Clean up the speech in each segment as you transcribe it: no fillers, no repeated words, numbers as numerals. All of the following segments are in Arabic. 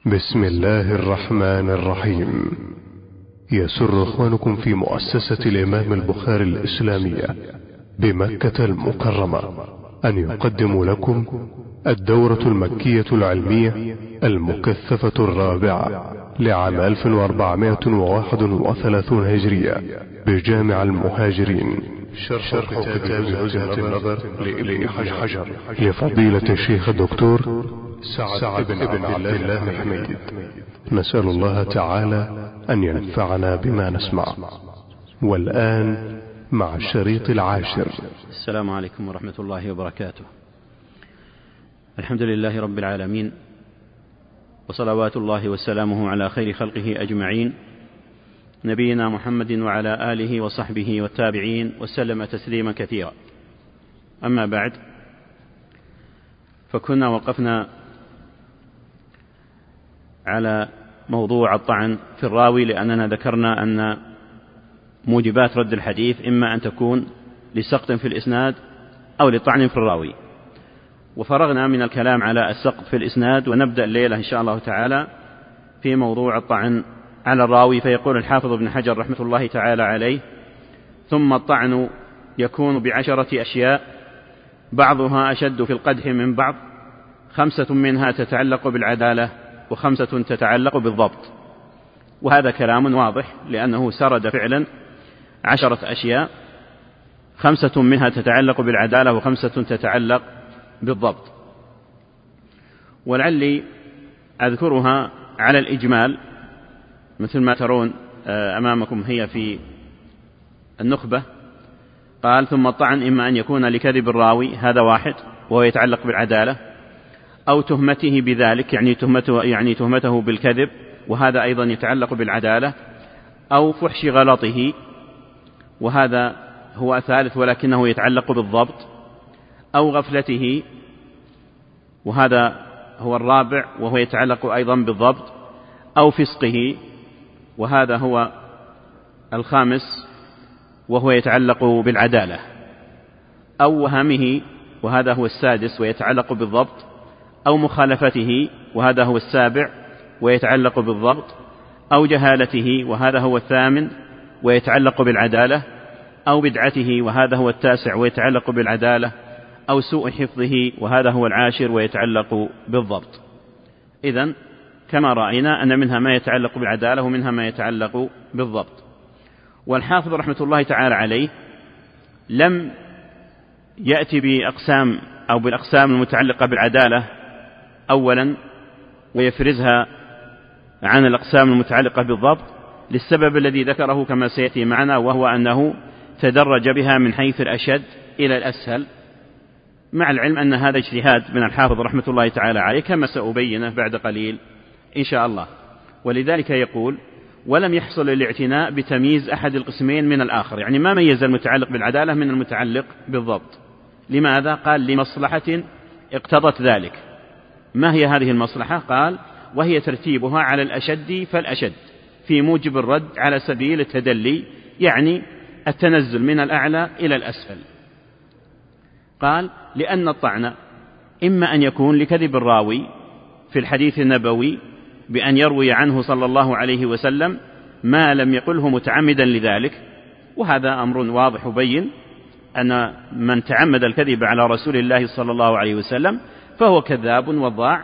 بسم الله الرحمن الرحيم. يسر إخوانكم في مؤسسة الإمام البخاري الإسلامية بمكة المكرمة أن يقدموا لكم الدورة المكية العلمية المكثفة الرابعة لعام 1431 هجرية بجامع المهاجرين، شرح كتاب وجهة النظر لابن حجر لفضيلة الشيخ الدكتور سعد بن عبد الله محمد. نسأل الله تعالى أن ينفعنا بما نسمع. والآن مع الشريط العاشر. السلام عليكم ورحمة الله وبركاته. الحمد لله رب العالمين، وصلوات الله وسلامه على خير خلقه أجمعين، نبينا محمد وعلى آله وصحبه والتابعين وسلم تسليما كثيرا. أما بعد، فكنا وقفنا على موضوع الطعن في الراوي، لأننا ذكرنا أن موجبات رد الحديث إما أن تكون لسقط في الإسناد أو لطعن في الراوي، وفرغنا من الكلام على السقط في الإسناد، ونبدأ الليلة إن شاء الله تعالى في موضوع الطعن على الراوي. فيقول الحافظ ابن حجر رحمة الله تعالى عليه: ثم الطعن يكون ب10 أشياء بعضها أشد في القدح من بعض، 5 منها تتعلق بالعدالة و5 تتعلق بالضبط. وهذا كلام واضح، لأنه سرد فعلا 10 أشياء، 5 منها تتعلق بالعدالة و5 تتعلق بالضبط. ولعلي أذكرها على الإجمال مثل ما ترون أمامكم هي في النخبة. قال: ثم الطعن إما أن يكون لكذب الراوي، هذا واحد وهو يتعلق بالعدالة، أو تهمته بذلك، يعني تهمته بالكذب، وهذا أيضا يتعلق بالعدالة، أو فحش غلطه، وهذا هو الثالث ولكنه يتعلق بالضبط، أو غفلته، وهذا هو الرابع وهو يتعلق أيضا بالضبط، أو فسقه، وهذا هو الخامس وهو يتعلق بالعدالة، أو وهمه، وهذا هو السادس ويتعلق بالضبط، أو مخالفته، وهذا هو السابع ويتعلق بالضبط، أو جهالته، وهذا هو الثامن ويتعلق بالعدالة، أو بدعته، وهذا هو التاسع ويتعلق بالعدالة، أو سوء حفظه، وهذا هو العاشر ويتعلق بالضبط. إذن كما رأينا أن منها ما يتعلق بالعدالة ومنها ما يتعلق بالضبط. والحافظ رحمة الله تعالى عليه لم يأتي بأقسام أو بالأقسام المتعلقة بالعدالة أولا ويفرزها عن الأقسام المتعلقة بالضبط، للسبب الذي ذكره كما سيأتي معنا، وهو أنه تدرج بها من حيث الأشد إلى الأسهل، مع العلم أن هذا اجتهاد من الحافظ رحمة الله تعالى عليه كما سأبينه بعد قليل إن شاء الله. ولذلك يقول: ولم يحصل الاعتناء بتمييز أحد القسمين من الآخر، يعني ما ميز المتعلق بالعدالة من المتعلق بالضبط. لماذا؟ قال: لمصلحة اقتضت ذلك. ما هي هذه المصلحة؟ قال: وهي ترتيبها على الأشد فالأشد في موجب الرد على سبيل التدلي، يعني التنزل من الأعلى إلى الأسفل. قال: لأن الطعن إما أن يكون لكذب الراوي في الحديث النبوي بأن يروي عنه صلى الله عليه وسلم ما لم يقله متعمدا لذلك، وهذا أمر واضح بين أن من تعمد الكذب على رسول الله صلى الله عليه وسلم فهو كذاب وضاع،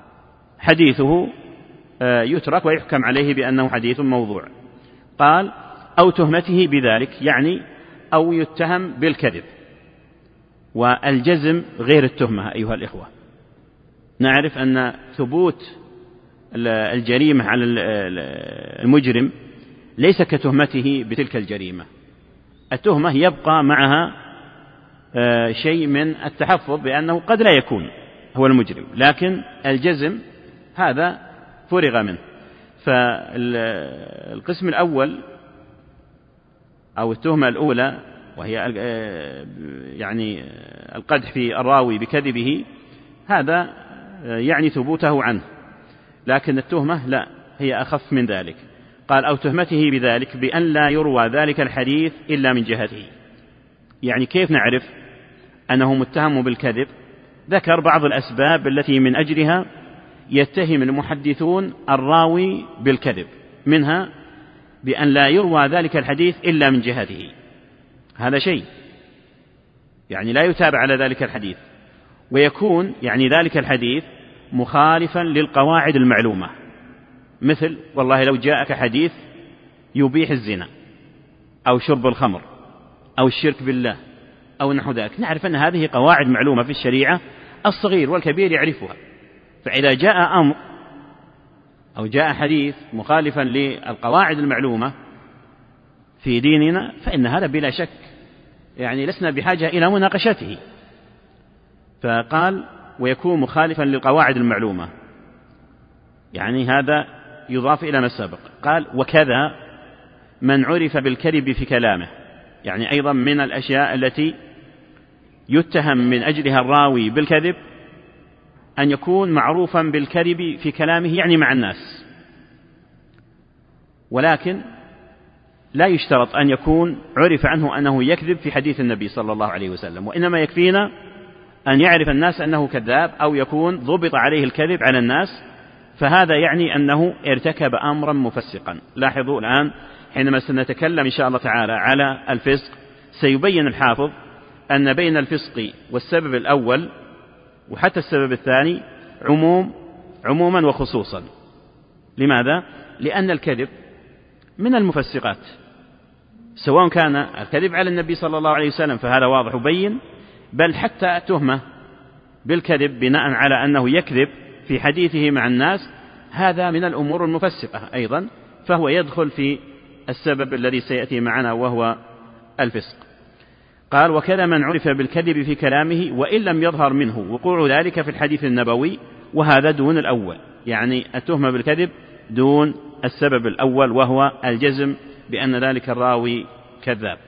حديثه يترك ويحكم عليه بأنه حديث موضوع. قال: أو تهمته بذلك، يعني أو يتهم بالكذب. والجزم غير التهمة أيها الإخوة. نعرف أن ثبوت الجريمة على المجرم ليس كتهمته بتلك الجريمة. التهمة يبقى معها شيء من التحفظ بأنه قد لا يكون هو المجرم، لكن الجزم هذا فرغ منه. فالقسم الأول أو التهمة الأولى، وهي يعني القدح في الراوي بكذبه، هذا يعني ثبوته عنه، لكن التهمة لا، هي أخف من ذلك. قال: أو تهمته بذلك بأن لا يروى ذلك الحديث إلا من جهته. يعني كيف نعرف أنه متهم بالكذب؟ ذكر بعض الأسباب التي من أجلها يتهم المحدثون الراوي بالكذب، منها بأن لا يروى ذلك الحديث إلا من جهته، هذا شيء يعني لا يتابع على ذلك الحديث، ويكون يعني ذلك الحديث مخالفا للقواعد المعلومة، مثل والله لو جاءك حديث يبيح الزنا أو شرب الخمر أو الشرك بالله أو نحو ذلك، نعرف أن هذه قواعد معلومة في الشريعة، الصغير والكبير يعرفها، فإذا جاء أمر أو جاء حديث مخالفا للقواعد المعلومة في ديننا فإن هذا بلا شك يعني لسنا بحاجة إلى مناقشته. فقال ويكون مخالفا للقواعد المعلومة، يعني هذا يضاف إلى ما سبق. قال وكذا من عرف بالكذب في كلامه، يعني أيضا من الأشياء التي يتهم من أجلها الراوي بالكذب أن يكون معروفا بالكذب في كلامه، يعني مع الناس، ولكن لا يشترط أن يكون عرف عنه أنه يكذب في حديث النبي صلى الله عليه وسلم، وإنما يكفينا أن يعرف الناس أنه كذاب أو يكون ضبط عليه الكذب على الناس، فهذا يعني أنه ارتكب أمرا مفسقا. لاحظوا الآن حينما سنتكلم إن شاء الله تعالى على الفسق سيبين الحافظ أن بين الفسق والسبب الأول وحتى السبب الثاني عموما وخصوصا. لماذا؟ لأن الكذب من المفسقات، سواء كان الكذب على النبي صلى الله عليه وسلم فهذا واضح وبين، بل حتى التهمة بالكذب بناء على أنه يكذب في حديثه مع الناس هذا من الأمور المفسقة أيضا، فهو يدخل في السبب الذي سيأتي معنا وهو الفسق. قال وكذا من عرف بالكذب في كلامه وإن لم يظهر منه وقوع ذلك في الحديث النبوي، وهذا دون الأول، يعني التهمة بالكذب دون السبب الأول وهو الجزم بأن ذلك الراوي كذاب.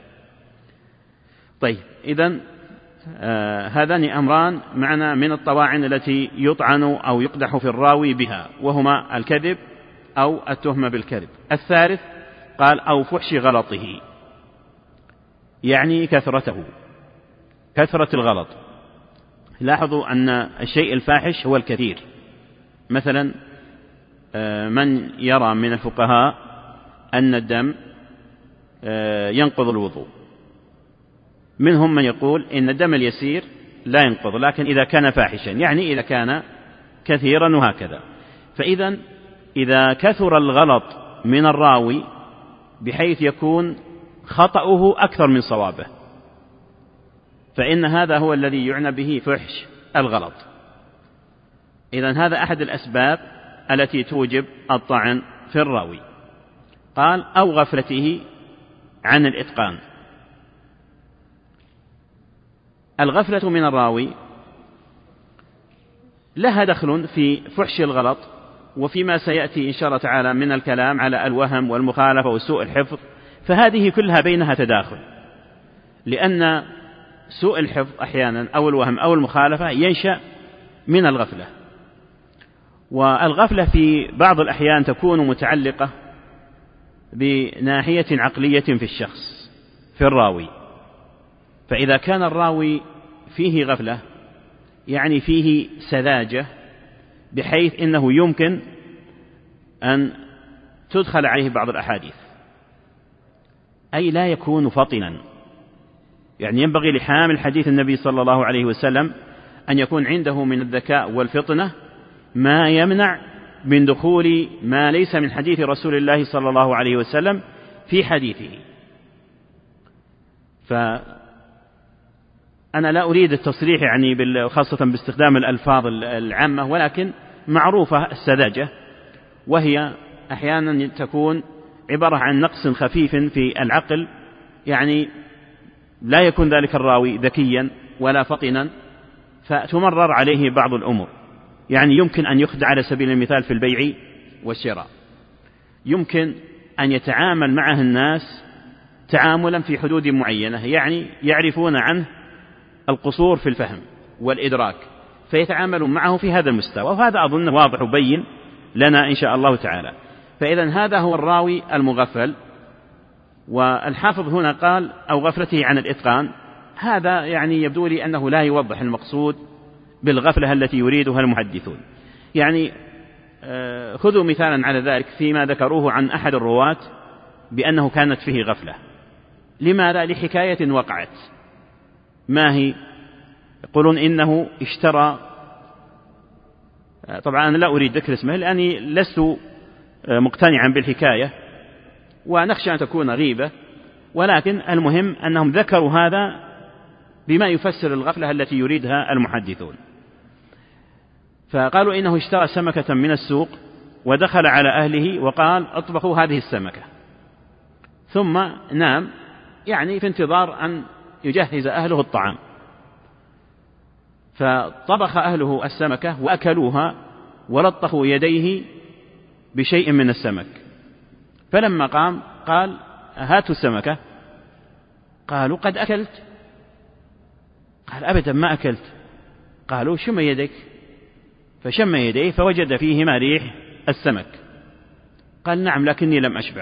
طيب إذن هذان أمران معنا من الطواعن التي يطعن أو يقدح في الراوي بها، وهما الكذب أو التهمة بالكذب. الثالث قال أو فحش غلطه، يعني كثرته، كثرة الغلط. لاحظوا أن الشيء الفاحش هو الكثير، مثلا من يرى من الفقهاء أن الدم ينقض الوضوء، منهم من يقول إن الدم اليسير لا ينقض، لكن إذا كان فاحشا، يعني إذا كان كثيرا وهكذا. فإذا إذا كثر الغلط من الراوي بحيث يكون خطأه أكثر من صوابه، فإن هذا هو الذي يعنى به فحش الغلط. إذن هذا أحد الأسباب التي توجب الطعن في الراوي. قال أو غفلته عن الإتقان. الغفلة من الراوي لها دخل في فحش الغلط وفيما سيأتي إن شاء الله تعالى من الكلام على الوهم والمخالفة وسوء الحفظ، فهذه كلها بينها تداخل، لأن سوء الحفظ أحيانا أو الوهم أو المخالفة ينشأ من الغفلة، والغفلة في بعض الأحيان تكون متعلقة بناحية عقلية في الشخص في الراوي. فإذا كان الراوي فيه غفلة يعني فيه سذاجة بحيث إنه يمكن أن تدخل عليه بعض الأحاديث، أي لا يكون فطنا، يعني ينبغي لحامل حديث النبي صلى الله عليه وسلم أن يكون عنده من الذكاء والفطنة ما يمنع من دخول ما ليس من حديث رسول الله صلى الله عليه وسلم في حديثه. فأنا لا أريد التصريح يعني خاصة باستخدام الألفاظ العامة، ولكن معروفة السذاجة، وهي أحيانا تكون عبارة عن نقص خفيف في العقل، يعني لا يكون ذلك الراوي ذكيا ولا فطنا فتمرر عليه بعض الأمور. يعني يمكن أن يخدع على سبيل المثال في البيع والشراء، يمكن أن يتعامل معه الناس تعاملا في حدود معينة، يعني يعرفون عنه القصور في الفهم والإدراك فيتعاملون معه في هذا المستوى، وهذا أظن واضح وبين لنا إن شاء الله تعالى. فإذا هذا هو الراوي المغفل. والحافظ هنا قال أو غفلته عن الإتقان، هذا يعني يبدو لي أنه لا يوضح المقصود بالغفلة التي يريدها المحدثون. يعني خذوا مثالا على ذلك فيما ذكروه عن أحد الرواة بأنه كانت فيه غفلة. لماذا؟ لحكاية وقعت. ما هي؟ يقولون إنه اشترى، طبعا أنا لا أريد ذكر اسمه لأني لست مقتنعا بالحكاية ونخشى أن تكون غيبة، ولكن المهم أنهم ذكروا هذا بما يفسر الغفلة التي يريدها المحدثون. فقالوا إنه اشترى سمكة من السوق ودخل على أهله وقال اطبخوا هذه السمكة، ثم نام يعني في انتظار أن يجهز أهله الطعام. فطبخ أهله السمكة وأكلوها ولطخوا يديه بشيء من السمك. فلما قام قال هاتوا السمكة. قالوا قد أكلت. قال أبدا ما أكلت. قالوا شم يدك. فشم يديه فوجد فيهما ريح السمك. قال نعم لكني لم أشبع.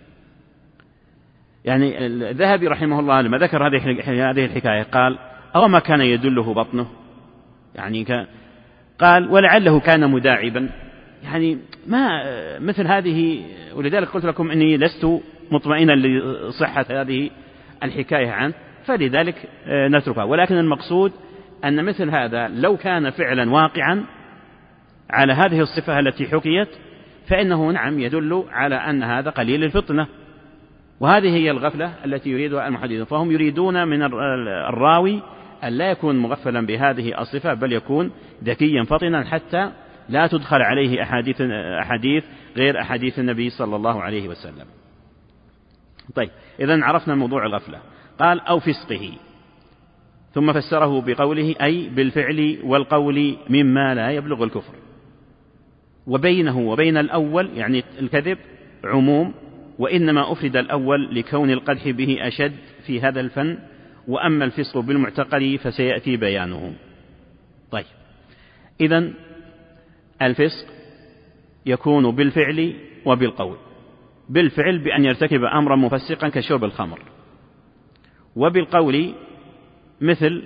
يعني الذهبي رحمه الله لما ذكر هذه الحكاية قال أو ما كان يدله بطنه، يعني قال ولعله كان مداعبا، يعني ما مثل هذه. ولذلك قلت لكم أني لست مطمئنا لصحة هذه الحكاية عنه، فلذلك نتركها. ولكن المقصود أن مثل هذا لو كان فعلا واقعا على هذه الصفة التي حكيت فإنه نعم يدل على أن هذا قليل الفطنة، وهذه هي الغفلة التي يريدها المحدثون. فهم يريدون من الراوي أن لا يكون مغفلا بهذه الصفة، بل يكون ذكيا فطنا حتى لا تدخل عليه أحاديث غير أحاديث النبي صلى الله عليه وسلم. طيب، إذن عرفنا موضوع الغفلة. قال أو فسقه، ثم فسره بقوله أي بالفعل والقول مما لا يبلغ الكفر. وبينه وبين الأول يعني الكذب عموم، وإنما أفرد الأول لكون القدح به أشد في هذا الفن، وأما الفسق بالمعتقد فسيأتي بيانه. طيب، إذن الفسق يكون بالفعل وبالقول. بالفعل بأن يرتكب أمرا مفسقا كشرب الخمر، وبالقول مثل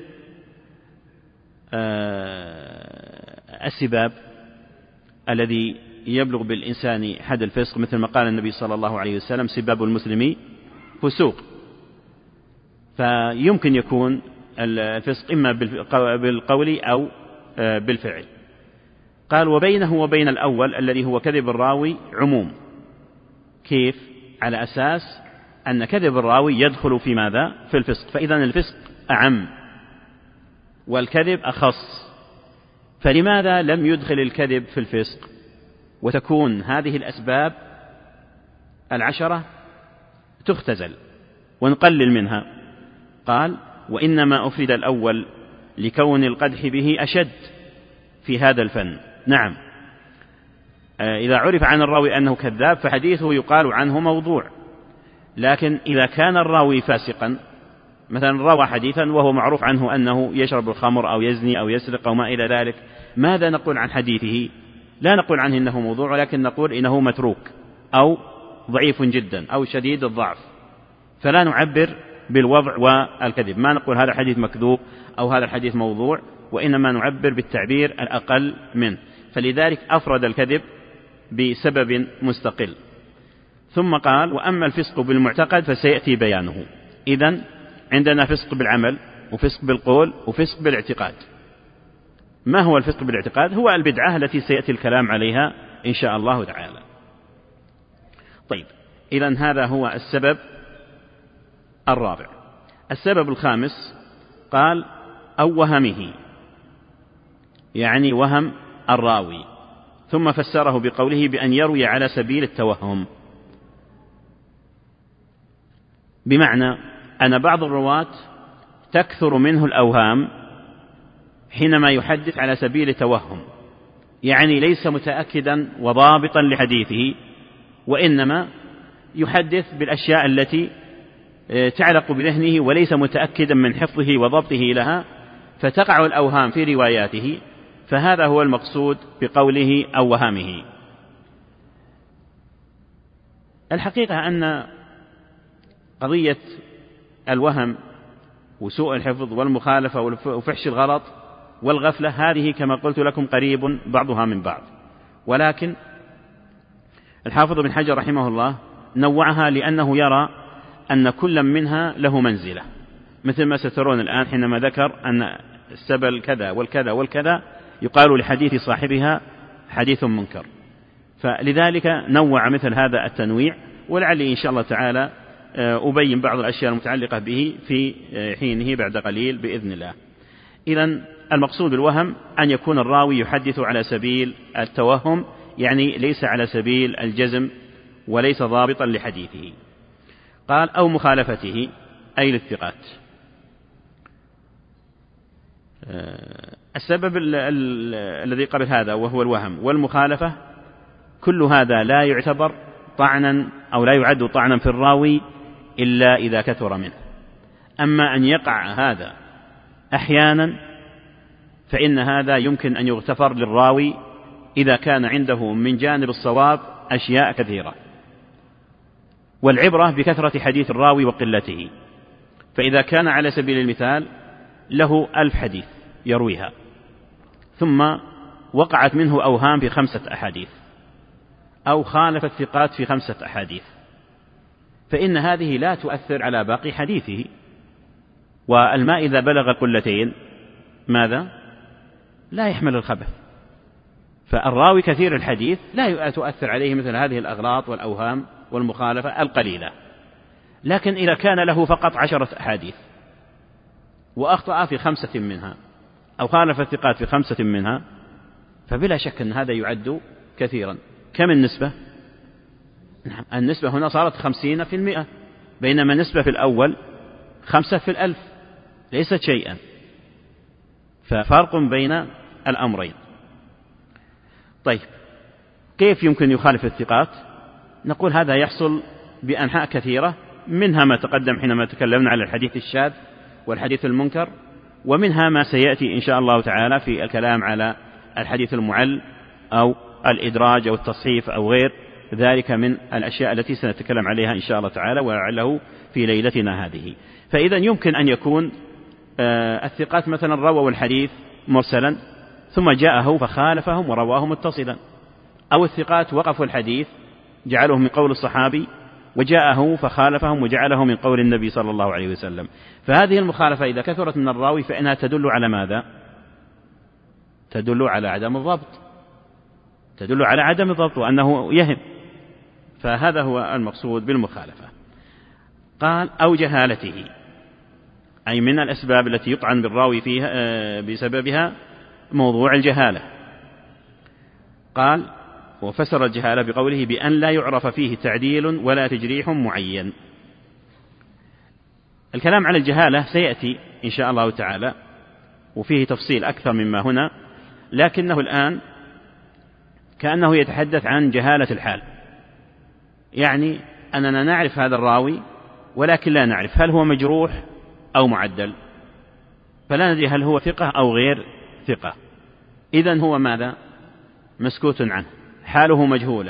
السباب الذي يبلغ بالإنسان حد الفسق، مثل ما قال النبي صلى الله عليه وسلم سباب المسلم فسوق. فيمكن يكون الفسق إما بالقول أو بالفعل. قال وبينه وبين الأول الذي هو كذب الراوي عموم. كيف؟ على أساس أن كذب الراوي يدخل في ماذا؟ في الفسق، فإذا الفسق أعم والكذب أخص. فلماذا لم يدخل الكذب في الفسق وتكون هذه الأسباب 10 تختزل ونقلل منها؟ قال وإنما أفرد الأول لكون القدح به أشد في هذا الفن. نعم، إذا عرف عن الراوي أنه كذاب فحديثه يقال عنه موضوع، لكن إذا كان الراوي فاسقا، مثلا روى حديثا وهو معروف عنه أنه يشرب الخمر أو يزني أو يسرق أو ما إلى ذلك، ماذا نقول عن حديثه؟ لا نقول عنه إنه موضوع، ولكن نقول إنه متروك أو ضعيف جدا أو شديد الضعف، فلا نعبر بالوضع والكذب. ما نقول هذا الحديث مكذوب أو هذا الحديث موضوع، وإنما نعبر بالتعبير الأقل منه. فلذلك أفرد الكذب بسبب مستقل. ثم قال وأما الفسق بالمعتقد فسيأتي بيانه. إذن عندنا فسق بالعمل وفسق بالقول وفسق بالاعتقاد. ما هو الفسق بالاعتقاد؟ هو البدعة التي سيأتي الكلام عليها إن شاء الله تعالى. طيب، إذن هذا هو السبب الرابع. السبب الخامس قال أو وهمه، يعني وهم الراوي، ثم فسره بقوله بأن يروي على سبيل التوهم، بمعنى أن بعض الرواة تكثر منه الأوهام حينما يحدث على سبيل التوهم، يعني ليس متأكدا وضابطا لحديثه، وإنما يحدث بالأشياء التي تعلق بذهنه وليس متأكدا من حفظه وضبطه لها، فتقع الأوهام في رواياته. فهذا هو المقصود بقوله أو وهمه. الحقيقة أن قضية الوهم وسوء الحفظ والمخالفة وفحش الغلط والغفلة هذه كما قلت لكم قريب بعضها من بعض، ولكن الحافظ بن حجر رحمه الله نوعها لأنه يرى أن كل منها له منزلة، مثل ما سترون الآن حينما ذكر أن السبل كذا والكذا والكذا يقال لحديث صاحبها حديث منكر، فلذلك نوع مثل هذا التنويع، ولعلي إن شاء الله تعالى أبين بعض الأشياء المتعلقة به في حينه بعد قليل بإذن الله. إذن المقصود بالوهم أن يكون الراوي يحدث على سبيل التوهم، يعني ليس على سبيل الجزم وليس ضابطا لحديثه. قال أو مخالفته أي للثقات. السبب الذي قبل هذا وهو الوهم والمخالفة كل هذا لا يعتبر طعنا أو لا يعد طعنا في الراوي إلا إذا كثر منه. أما أن يقع هذا أحيانا فإن هذا يمكن أن يغتفر للراوي إذا كان عنده من جانب الصواب أشياء كثيرة، والعبرة بكثرة حديث الراوي وقلته. فإذا كان على سبيل المثال له 1000 حديث يرويها ثم وقعت منه أوهام في 5 أحاديث أو خالف الثقات في 5 أحاديث، فإن هذه لا تؤثر على باقي حديثه. والماء إذا بلغ قلتين ماذا؟ لا يحمل الخبث. فالراوي كثير الحديث لا تؤثر عليه مثل هذه الأغلاط والأوهام والمخالفة القليلة. لكن إذا كان له فقط 10 أحاديث وأخطأ في 5 منها أو خالف الثقات في 5 منها فبلا شك أن هذا يعد كثيرا. كم النسبة؟ النسبة هنا صارت 50%، بينما النسبة في الأول 5 في 1000 ليست شيئا، ففرق بين الأمرين. طيب كيف يمكن يخالف الثقات؟ نقول هذا يحصل بأنحاء كثيرة، منها ما تقدم حينما تكلمنا على الحديث الشاذ والحديث المنكر، ومنها ما سيأتي إن شاء الله تعالى في الكلام على الحديث المعل أو الإدراج أو التصحيف أو غير ذلك من الأشياء التي سنتكلم عليها إن شاء الله تعالى ولعله في ليلتنا هذه. فإذا يمكن أن يكون الثقات مثلا رووا الحديث مرسلا ثم جاءه فخالفهم ورواه متصلا، أو الثقات وقفوا الحديث جعله من قول الصحابي وجاءه فخالفهم وجعله من قول النبي صلى الله عليه وسلم. فهذه المخالفة إذا كثرت من الراوي فإنها تدل على ماذا؟ تدل على عدم الضبط، تدل على عدم الضبط وأنه يهم. فهذا هو المقصود بالمخالفة. قال أو جهالته، أي من الأسباب التي يطعن بالراوي فيها بسببها موضوع الجهالة. قال وفسر الجهالة بقوله بأن لا يعرف فيه تعديل ولا تجريح معين. الكلام على الجهالة سيأتي إن شاء الله تعالى وفيه تفصيل أكثر مما هنا، لكنه الآن كأنه يتحدث عن جهالة الحال، يعني أننا نعرف هذا الراوي ولكن لا نعرف هل هو مجروح أو معدل، فلا ندري هل هو ثقة أو غير ثقة. إذن هو ماذا؟ مسكوت عنه، حاله مجهولة.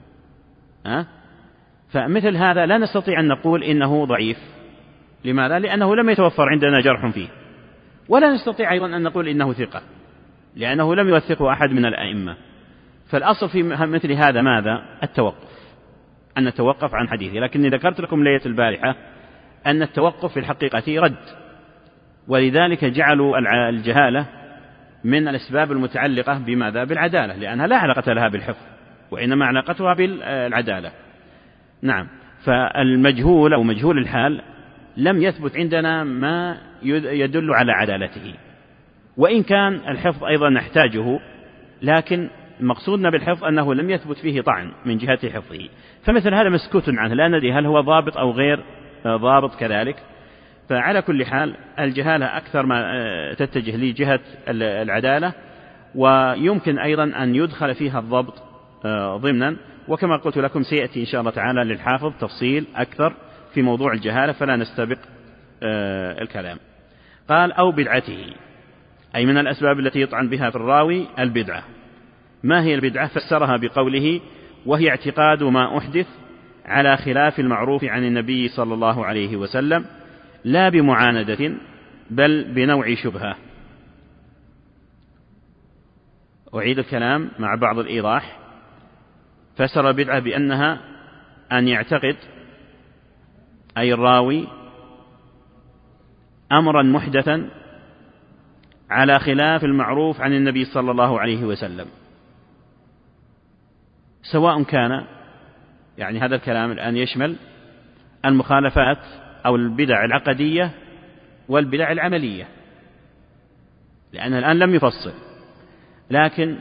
فمثل هذا لا نستطيع أن نقول إنه ضعيف. لماذا؟ لأنه لم يتوفر عندنا جرح فيه. ولا نستطيع أيضا أن نقول إنه ثقة لأنه لم يوثقه أحد من الأئمة. فالأصل في مثل هذا ماذا؟ التوقف، أن نتوقف عن حديثه. لكني ذكرت لكم ليلة البارحة أن التوقف في الحقيقة رد، ولذلك جعلوا الجهالة من الأسباب المتعلقة بماذا؟ بالعدالة، لأنها لا علاقة لها بالحفظ وإنما علاقتها بالعدالة. نعم. فالمجهول أو مجهول الحال لم يثبت عندنا ما يدل على عدالته، وإن كان الحفظ أيضا نحتاجه، لكن مقصودنا بالحفظ أنه لم يثبت فيه طعن من جهة حفظه. فمثل هذا مسكوت عنه، لا ندري هل هو ضابط أو غير ضابط كذلك. فعلى كل حال الجهالة أكثر ما تتجه لجهة العدالة، ويمكن أيضا أن يدخل فيها الضبط ضمنا، وكما قلت لكم سيأتي إن شاء الله تعالى للحافظ تفصيل أكثر في موضوع الجهالة، فلا نستبق الكلام. قال أو بدعته، أي من الأسباب التي يطعن بها في الراوي البدعة. ما هي البدعة؟ فسرها بقوله وهي اعتقاد ما أحدث على خلاف المعروف عن النبي صلى الله عليه وسلم لا بمعاندة بل بنوع شبهة. أعيد الكلام مع بعض الإيضاح. فسر البدعة بأنها أن يعتقد أي الراوي أمرا محدثا على خلاف المعروف عن النبي صلى الله عليه وسلم، سواء كان يعني هذا الكلام الآن يشمل المخالفات أو البدع العقدية والبدع العملية، لأن الآن لم يفصل، لكن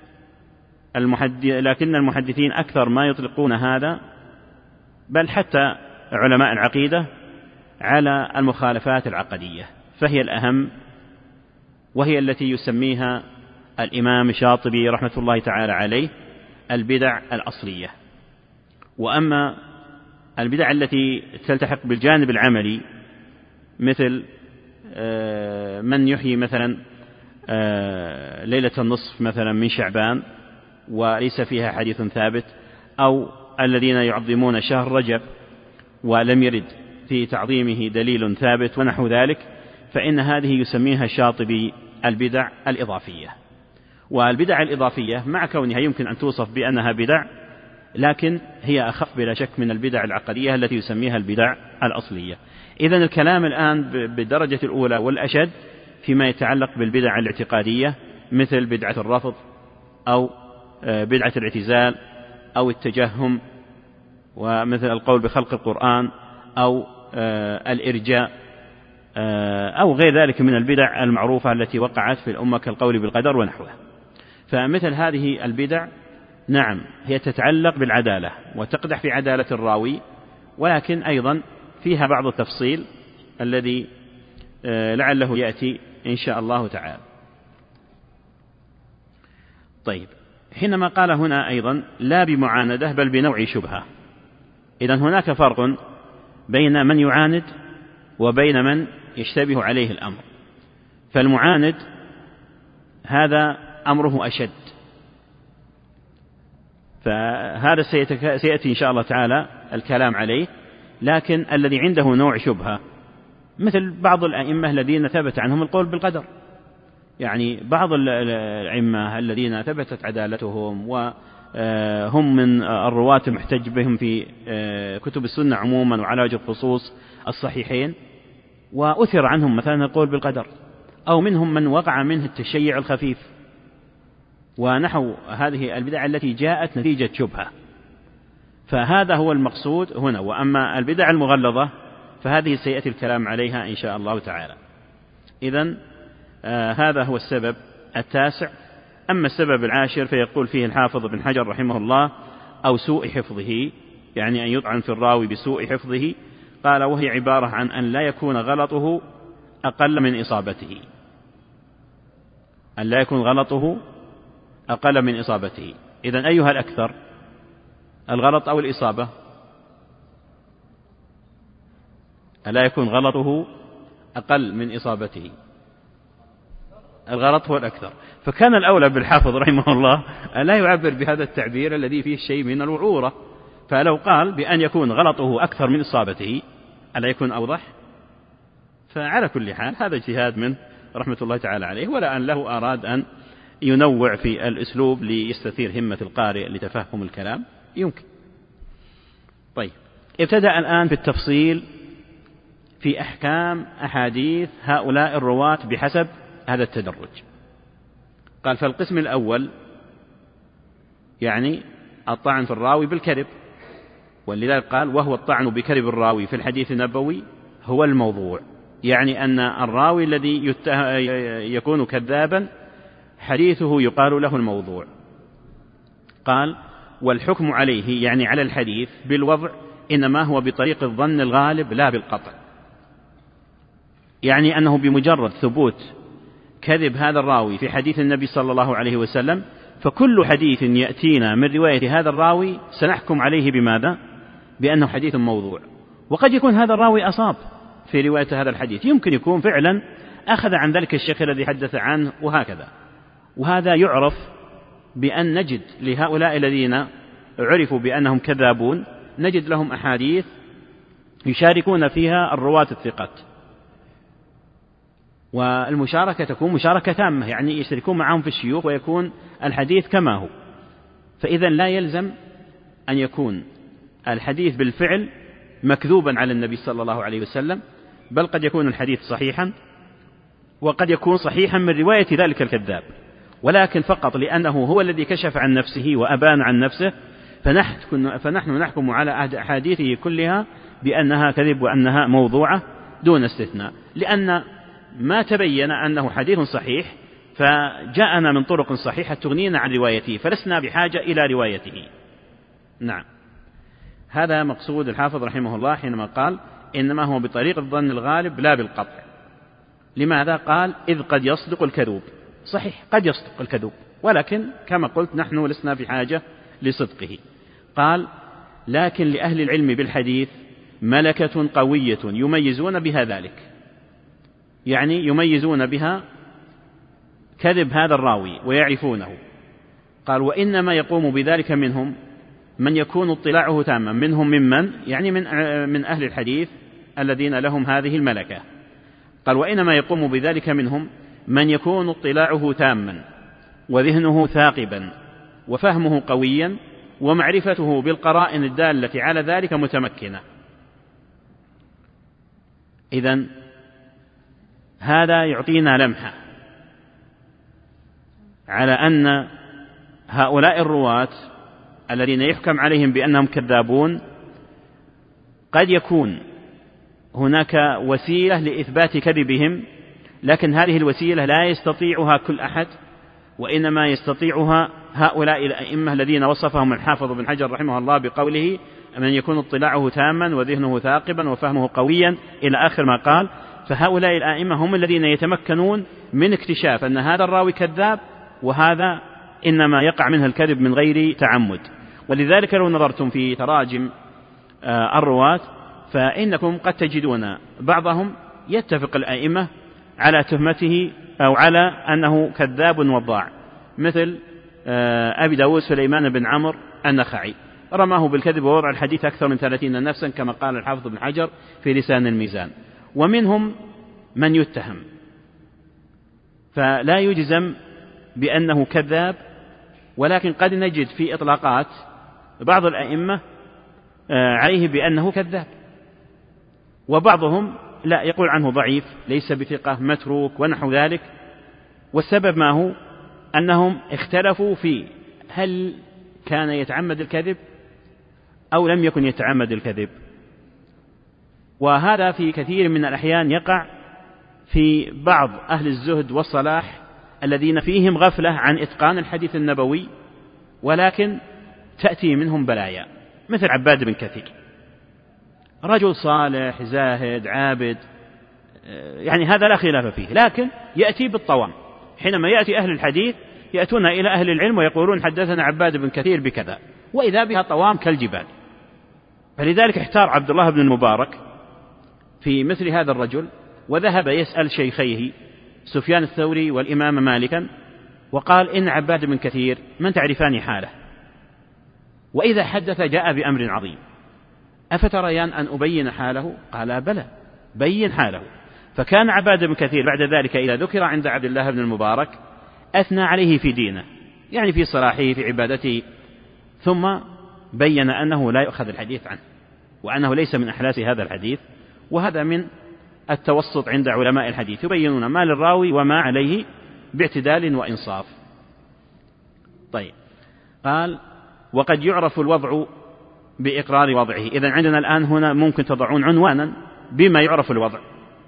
المحدثين أكثر ما يطلقون هذا، بل حتى علماء العقيدة، على المخالفات العقدية، فهي الأهم، وهي التي يسميها الإمام الشاطبي رحمة الله تعالى عليه البدع الأصلية. وأما البدع التي تلتحق بالجانب العملي مثل من يحيي مثلا ليلة النصف مثلا من شعبان وليس فيها حديث ثابت، أو الذين يعظمون شهر رجب ولم يرد في تعظيمه دليل ثابت ونحو ذلك، فإن هذه يسميها الشاطبي البدع الإضافية. والبدع الإضافية مع كونها يمكن أن توصف بأنها بدع، لكن هي أخف بلا شك من البدع العقدية التي يسميها البدع الأصلية. إذن الكلام الآن بالدرجة الأولى والأشد فيما يتعلق بالبدع الاعتقادية، مثل بدعة الرفض أو بدعة الاعتزال أو التجهم، ومثل القول بخلق القرآن أو الإرجاء أو غير ذلك من البدع المعروفة التي وقعت في الأمة كالقول بالقدر ونحوه. فمثل هذه البدع نعم هي تتعلق بالعدالة وتقدح في عدالة الراوي، ولكن أيضا فيها بعض التفصيل الذي لعله يأتي إن شاء الله تعالى. طيب، حينما قال هنا أيضا لا بمعاندة بل بنوع شبهة، إذن هناك فرق بين من يعاند وبين من يشتبه عليه الأمر. فالمعاند هذا أمره أشد، فهذا سيأتي إن شاء الله تعالى الكلام عليه. لكن الذي عنده نوع شبهة مثل بعض الأئمة الذين ثبت عنهم القول بالقدر، يعني بعض الأئمة الذين ثبتت عدالتهم وهم من الرواة المحتج بهم في كتب السنة عموما وعلى وجه الخصوص الصحيحين، وأثر عنهم مثلا القول بالقدر، أو منهم من وقع منه التشيع الخفيف ونحو هذه البدع التي جاءت نتيجة شبهة، فهذا هو المقصود هنا. وأما البدع المغلظة فهذه سيأتي الكلام عليها إن شاء الله تعالى. إذن هذا هو السبب التاسع. أما السبب العاشر فيقول فيه الحافظ بن حجر رحمه الله أو سوء حفظه، يعني أن يطعن في الراوي بسوء حفظه. قال وهي عبارة عن أن لا يكون غلطه أقل من إصابته، أن لا يكون غلطه أقل من إصابته. إذن أيها الأكثر، الغلط أو الإصابة؟ ألا يكون غلطه أقل من إصابته؟ الغلط هو الأكثر. فكان الأولى بالحافظ رحمه الله ألا يعبر بهذا التعبير الذي فيه شيء من الوعورة، فلو قال بأن يكون غلطه أكثر من إصابته ألا يكون أوضح؟ فعلى كل حال هذا اجتهاد منه رحمة الله تعالى عليه، ولا أن له أراد أن ينوع في الأسلوب ليستثير همة القارئ لتفهم الكلام، يمكن. طيب، ابتدأ الآن في التفصيل في أحكام أحاديث هؤلاء الرواة بحسب هذا التدرج. قال فالقسم الأول يعني الطعن في الراوي بالكذب، ولذلك قال وهو الطعن بكذب الراوي في الحديث النبوي هو الموضوع، يعني أن الراوي الذي يكون كذابا حديثه يقال له الموضوع. قال والحكم عليه يعني على الحديث بالوضع إنما هو بطريق الظن الغالب لا بالقطع، يعني أنه بمجرد ثبوت كذب هذا الراوي في حديث النبي صلى الله عليه وسلم فكل حديث يأتينا من رواية هذا الراوي سنحكم عليه بماذا؟ بأنه حديث موضوع. وقد يكون هذا الراوي أصاب في رواية هذا الحديث، يمكن يكون فعلا أخذ عن ذلك الشيخ الذي حدث عنه وهكذا. وهذا يعرف بأن نجد لهؤلاء الذين عرفوا بأنهم كذابون نجد لهم أحاديث يشاركون فيها الرواة الثقات، والمشاركة تكون مشاركة تامة، يعني يشتركون معهم في الشيوخ ويكون الحديث كما هو. فإذا لا يلزم أن يكون الحديث بالفعل مكذوبا على النبي صلى الله عليه وسلم، بل قد يكون الحديث صحيحا، وقد يكون صحيحا من رواية ذلك الكذاب، ولكن فقط لأنه هو الذي كشف عن نفسه وأبان عن نفسه فنحن نحكم على أحاديثه كلها بأنها كذب وأنها موضوعة دون استثناء، لأن ما تبين أنه حديث صحيح فجاءنا من طرق صحيحة تغنينا عن روايته، فلسنا بحاجة إلى روايته. نعم، هذا مقصود الحافظ رحمه الله حينما قال إنما هو بطريق الظن الغالب لا بالقطع. لماذا؟ قال إذ قد يصدق الكذوب. صحيح قد يصدق الكذوب، ولكن كما قلت نحن لسنا بحاجة لصدقه. قال لكن لأهل العلم بالحديث ملكة قوية يميزون بها ذلك، يعني يميزون بها كذب هذا الراوي ويعرفونه. قال وإنما يقوم بذلك منهم من يكون اطلاعه تاما، منهم ممن يعني من أهل الحديث الذين لهم هذه الملكة. قال وإنما يقوم بذلك منهم من يكون اطلاعه تاما وذهنه ثاقبا وفهمه قويا ومعرفته بالقرائن الدالة على ذلك متمكنة. إذن هذا يعطينا لمحة على أن هؤلاء الرواة الذين يحكم عليهم بأنهم كذابون قد يكون هناك وسيلة لإثبات كذبهم، لكن هذه الوسيلة لا يستطيعها كل أحد، وإنما يستطيعها هؤلاء الأئمة الذين وصفهم الحافظ بن حجر رحمه الله بقوله من يكون اطلاعه تاما وذهنه ثاقبا وفهمه قويا إلى آخر ما قال. فهؤلاء الأئمة هم الذين يتمكنون من اكتشاف أن هذا الراوي كذاب وهذا إنما يقع منه الكذب من غير تعمد. ولذلك لو نظرتم في تراجم الرواة فإنكم قد تجدون بعضهم يتفق الأئمة على تهمته أو على أنه كذاب وضاع، مثل أبي داود سليمان بن عمرو النخعي رماه بالكذب ووضع الحديث أكثر من 30 نفسا كما قال الحافظ بن حجر في لسان الميزان. ومنهم من يتهم فلا يجزم بأنه كذاب، ولكن قد نجد في إطلاقات بعض الأئمة عليه بأنه كذاب، وبعضهم لا يقول عنه ضعيف ليس بثقة متروك ونحو ذلك. والسبب ما هو؟ أنهم اختلفوا في هل كان يتعمد الكذب أو لم يكن يتعمد الكذب، وهذا في كثير من الأحيان يقع في بعض أهل الزهد والصلاح الذين فيهم غفلة عن إتقان الحديث النبوي، ولكن تأتي منهم بلايا، مثل عباد بن كثير، رجل صالح زاهد عابد، يعني هذا لا خلاف فيه، لكن يأتي بالطوام. حينما يأتي أهل الحديث يأتون إلى أهل العلم ويقولون حدثنا عباد بن كثير بكذا، وإذا بها طوام كالجبال. فلذلك احتار عبد الله بن المبارك في مثل هذا الرجل، وذهب يسأل شيخيه سفيان الثوري والإمام مالكا، وقال إن عباد بن كثير من تعرفان حاله، وإذا حدث جاء بأمر عظيم، أفتريان أن أبين حاله؟ قال بلى بين حاله. فكان عباد بن كثير بعد ذلك إذا ذكر عند عبد الله بن المبارك أثنى عليه في دينه، يعني في صلاحه في عبادته، ثم بين أنه لا يؤخذ الحديث عنه وأنه ليس من أحلاس هذا الحديث. وهذا من التوسط عند علماء الحديث، يبينون ما للراوي وما عليه باعتدال وإنصاف. طيب، قال وقد يعرف الوضع بإقرار وضعه. إذن عندنا الآن هنا ممكن تضعون عنوانا بما يعرف الوضع.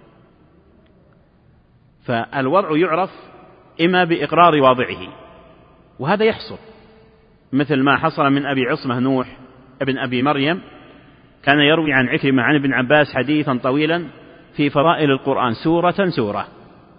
فالوضع يعرف إما بإقرار واضعه، وهذا يحصل مثل ما حصل من أبي عصمة نوح ابن أبي مريم، كان يروي عن عكرمة عن ابن عباس حديثا طويلا في فضائل القرآن سورة،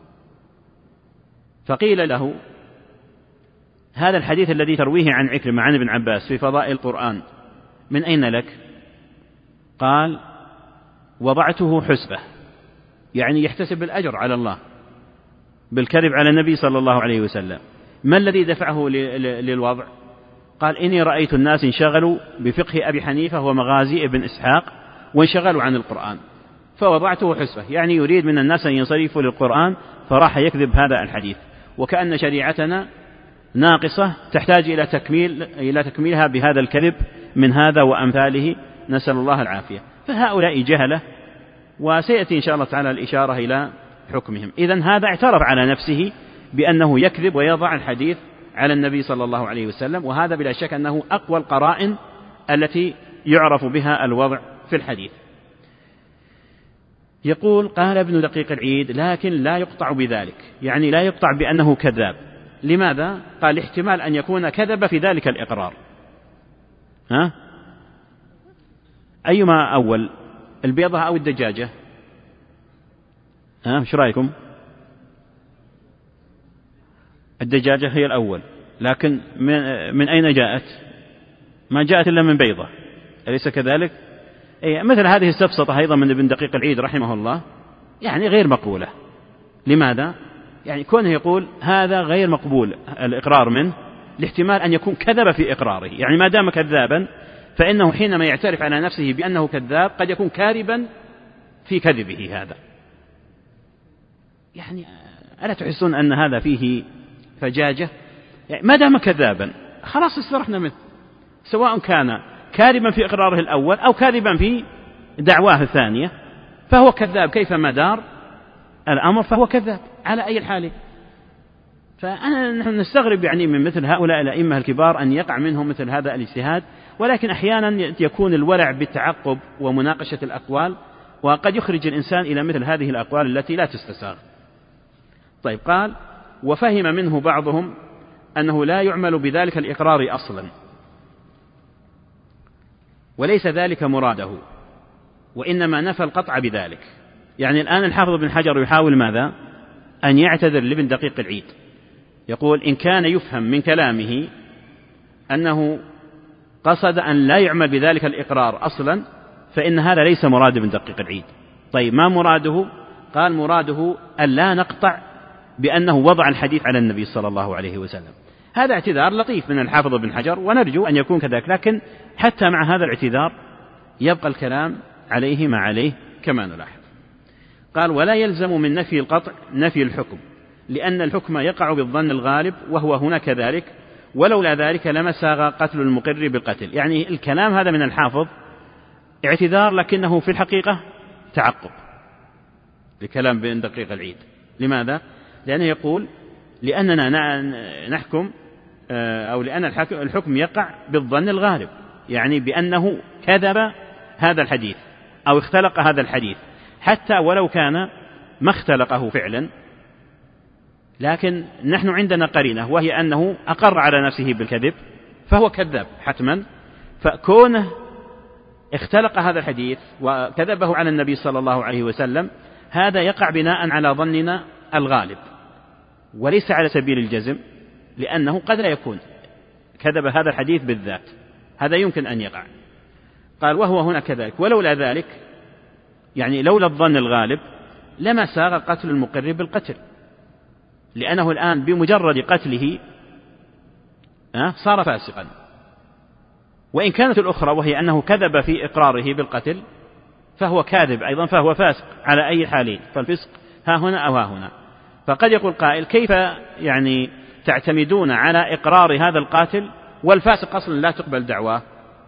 فقيل له هذا الحديث الذي ترويه عن عكرمة عن ابن عباس في فضائل القرآن من أين لك؟ قال وضعته حسبة، يعني يحتسب الأجر على الله بالكذب على النبي صلى الله عليه وسلم. ما الذي دفعه للوضع؟ قال إني رأيت الناس انشغلوا بفقه أبي حنيفة ومغازي ابن إسحاق وانشغلوا عن القرآن فوضعته حسبة، يعني يريد من الناس أن ينصرفوا للقرآن فراح يكذب هذا الحديث. وكأن شريعتنا ناقصة تحتاج إلى تكميلها بهذا الكذب من هذا وأمثاله، نسأل الله العافية. فهؤلاء جهلة، وسيأتي إن شاء الله تعالى الإشارة إلى حكمهم. إذن هذا اعترف على نفسه بأنه يكذب ويضع الحديث على النبي صلى الله عليه وسلم، وهذا بلا شك أنه أقوى القرائن التي يعرف بها الوضع في الحديث. يقول: قال ابن دقيق العيد: لكن لا يقطع بذلك، يعني لا يقطع بأنه كذاب. لماذا؟ قال: احتمال أن يكون كذب في ذلك الإقرار. أيما أول، البيضة أو الدجاجة؟ ايش رأيكم؟ الدجاجة هي الأول، لكن من أين جاءت؟ ما جاءت إلا من بيضة، أليس كذلك؟ مثل هذه السفسطة أيضا من ابن دقيق العيد رحمه الله يعني غير مقبولة. لماذا؟ يعني كونه يقول هذا غير مقبول الإقرار منه لاحتمال أن يكون كذب في إقراره، يعني ما دام كذابا فإنه حينما يعترف على نفسه بأنه كذاب قد يكون كاذبا في كذبه هذا. يعني ألا تحسون أن هذا فيه فجاجة؟ يعني ما دام كذابا خلاص استرحنا منه، سواء كان كاذبا في إقراره الأول أو كاذبا في دعواه الثانية فهو كذاب، كيفما دار الأمر فهو كذاب على أي الحال. فنحن نستغرب يعني من مثل هؤلاء الأئمة الكبار أن يقع منهم مثل هذا الاجتهاد، ولكن أحيانا يكون الورع بالتعقب ومناقشة الأقوال، وقد يخرج الإنسان إلى مثل هذه الأقوال التي لا تستساغ. طيب، قال: وفهم منه بعضهم أنه لا يعمل بذلك الإقرار أصلا، وليس ذلك مراده، وإنما نفى القطع بذلك. يعني الآن الحافظ بن حجر يحاول ماذا؟ أن يعتذر لابن دقيق العيد، يقول: إن كان يفهم من كلامه أنه قصد أن لا يعمل بذلك الإقرار أصلا فإن هذا ليس مراد ابن دقيق العيد. طيب، ما مراده؟ قال: مراده أن لا نقطع بأنه وضع الحديث على النبي صلى الله عليه وسلم. هذا اعتذار لطيف من الحافظ بن حجر، ونرجو أن يكون كذلك، لكن حتى مع هذا الاعتذار يبقى الكلام عليه ما عليه كما نلاحظ. قال: ولا يلزم من نفي القطع نفي الحكم، لأن الحكم يقع بالظن الغالب وهو هنا كذلك، ولولا ذلك لما ساغ قتل المقر بالقتل. يعني الكلام هذا من الحافظ اعتذار، لكنه في الحقيقة تعقب لكلام بن دقيق العيد. لماذا؟ لأنه يقول: لأننا نحكم أو لأن الحكم يقع بالظن الغالب، يعني بأنه كذب هذا الحديث أو اختلق هذا الحديث، حتى ولو كان ما اختلقه فعلا، لكن نحن عندنا قرينة وهي أنه أقر على نفسه بالكذب فهو كذاب حتما، فكونه اختلق هذا الحديث وكذبه على النبي صلى الله عليه وسلم هذا يقع بناء على ظننا الغالب وليس على سبيل الجزم، لأنه قد لا يكون كذب هذا الحديث بالذات، هذا يمكن أن يقع. قال: وهو هنا كذلك، ولولا ذلك يعني لولا الظن الغالب لما ساغ قتل المقر بالقتل، لأنه الآن بمجرد قتله صار فاسقا. وإن كانت الأخرى وهي أنه كذب في إقراره بالقتل فهو كاذب أيضا، فهو فاسق على أي حالين، فالفسق ها هنا أو ها هنا. فقد يقول قائل: كيف يعني تعتمدون على إقرار هذا القاتل والفاسق أصلا لا تقبل دعواه؟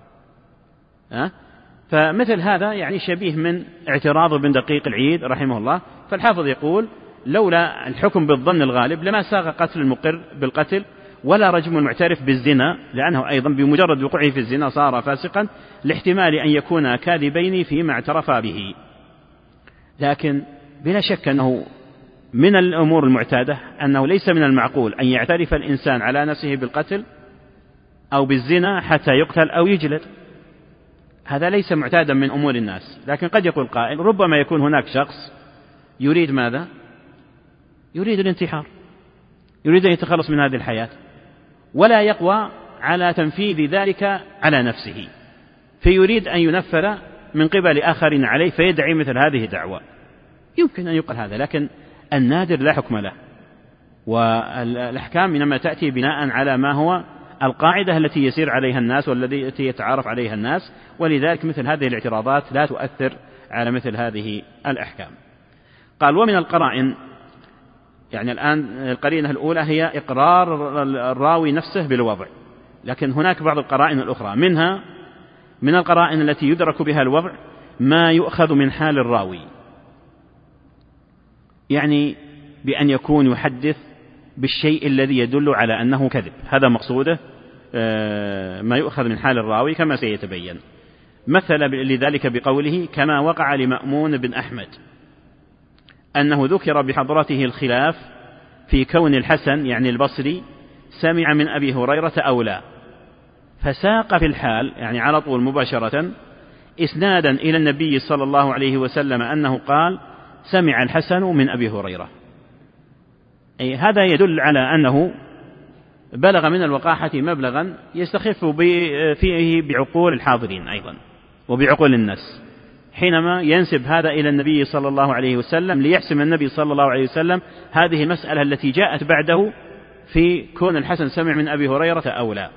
فمثل هذا يعني شبيه من اعتراض ابن دقيق العيد رحمه الله. فالحافظ يقول: لولا الحكم بالظن الغالب لما ساغ قتل المقر بالقتل ولا رجم المعترف بالزنا، لأنه أيضا بمجرد وقوعه في الزنا صار فاسقا، لاحتمال أن يكون كاذبين فيما اعترفا به. لكن بلا شك أنه من الأمور المعتادة أنه ليس من المعقول أن يعترف الإنسان على نفسه بالقتل أو بالزنا حتى يقتل أو يجلد، هذا ليس معتادا من أمور الناس. لكن قد يقول قائل: ربما يكون هناك شخص يريد ماذا؟ يريد الانتحار، يريد أن يتخلص من هذه الحياة ولا يقوى على تنفيذ ذلك على نفسه، فيريد أن ينفر من قبل آخرين عليه فيدعي مثل هذه الدعوة، يمكن أن يقال هذا. لكن النادر لا حكم له، والأحكام إنما تأتي بناء على ما هو القاعدة التي يسير عليها الناس والتي يتعارف عليها الناس، ولذلك مثل هذه الاعتراضات لا تؤثر على مثل هذه الأحكام. قال: ومن القرائن يعني الآن القرينة الأولى هي إقرار الراوي نفسه بالوضع، لكن هناك بعض القرائن الأخرى، منها من القرائن التي يدرك بها الوضع ما يؤخذ من حال الراوي، يعني بأن يكون يحدث بالشيء الذي يدل على أنه كذب، هذا مقصوده ما يؤخذ من حال الراوي كما سيتبين. مثل لذلك بقوله كما وقع لمأمون بن أحمد أنه ذكر بحضرته الخلاف في كون الحسن يعني البصري سمع من أبي هريرة أو لا، فساق في الحال يعني على طول مباشرة إسنادا إلى النبي صلى الله عليه وسلم أنه قال سمع الحسن من أبي هريرة، أي هذا يدل على أنه بلغ من الوقاحة مبلغا يستخف فيه بعقول الحاضرين أيضا وبعقول الناس، حينما ينسب هذا إلى النبي صلى الله عليه وسلم ليحسم النبي صلى الله عليه وسلم هذه المسألة التي جاءت بعده في كون الحسن سمع من أبي هريرة أو لا.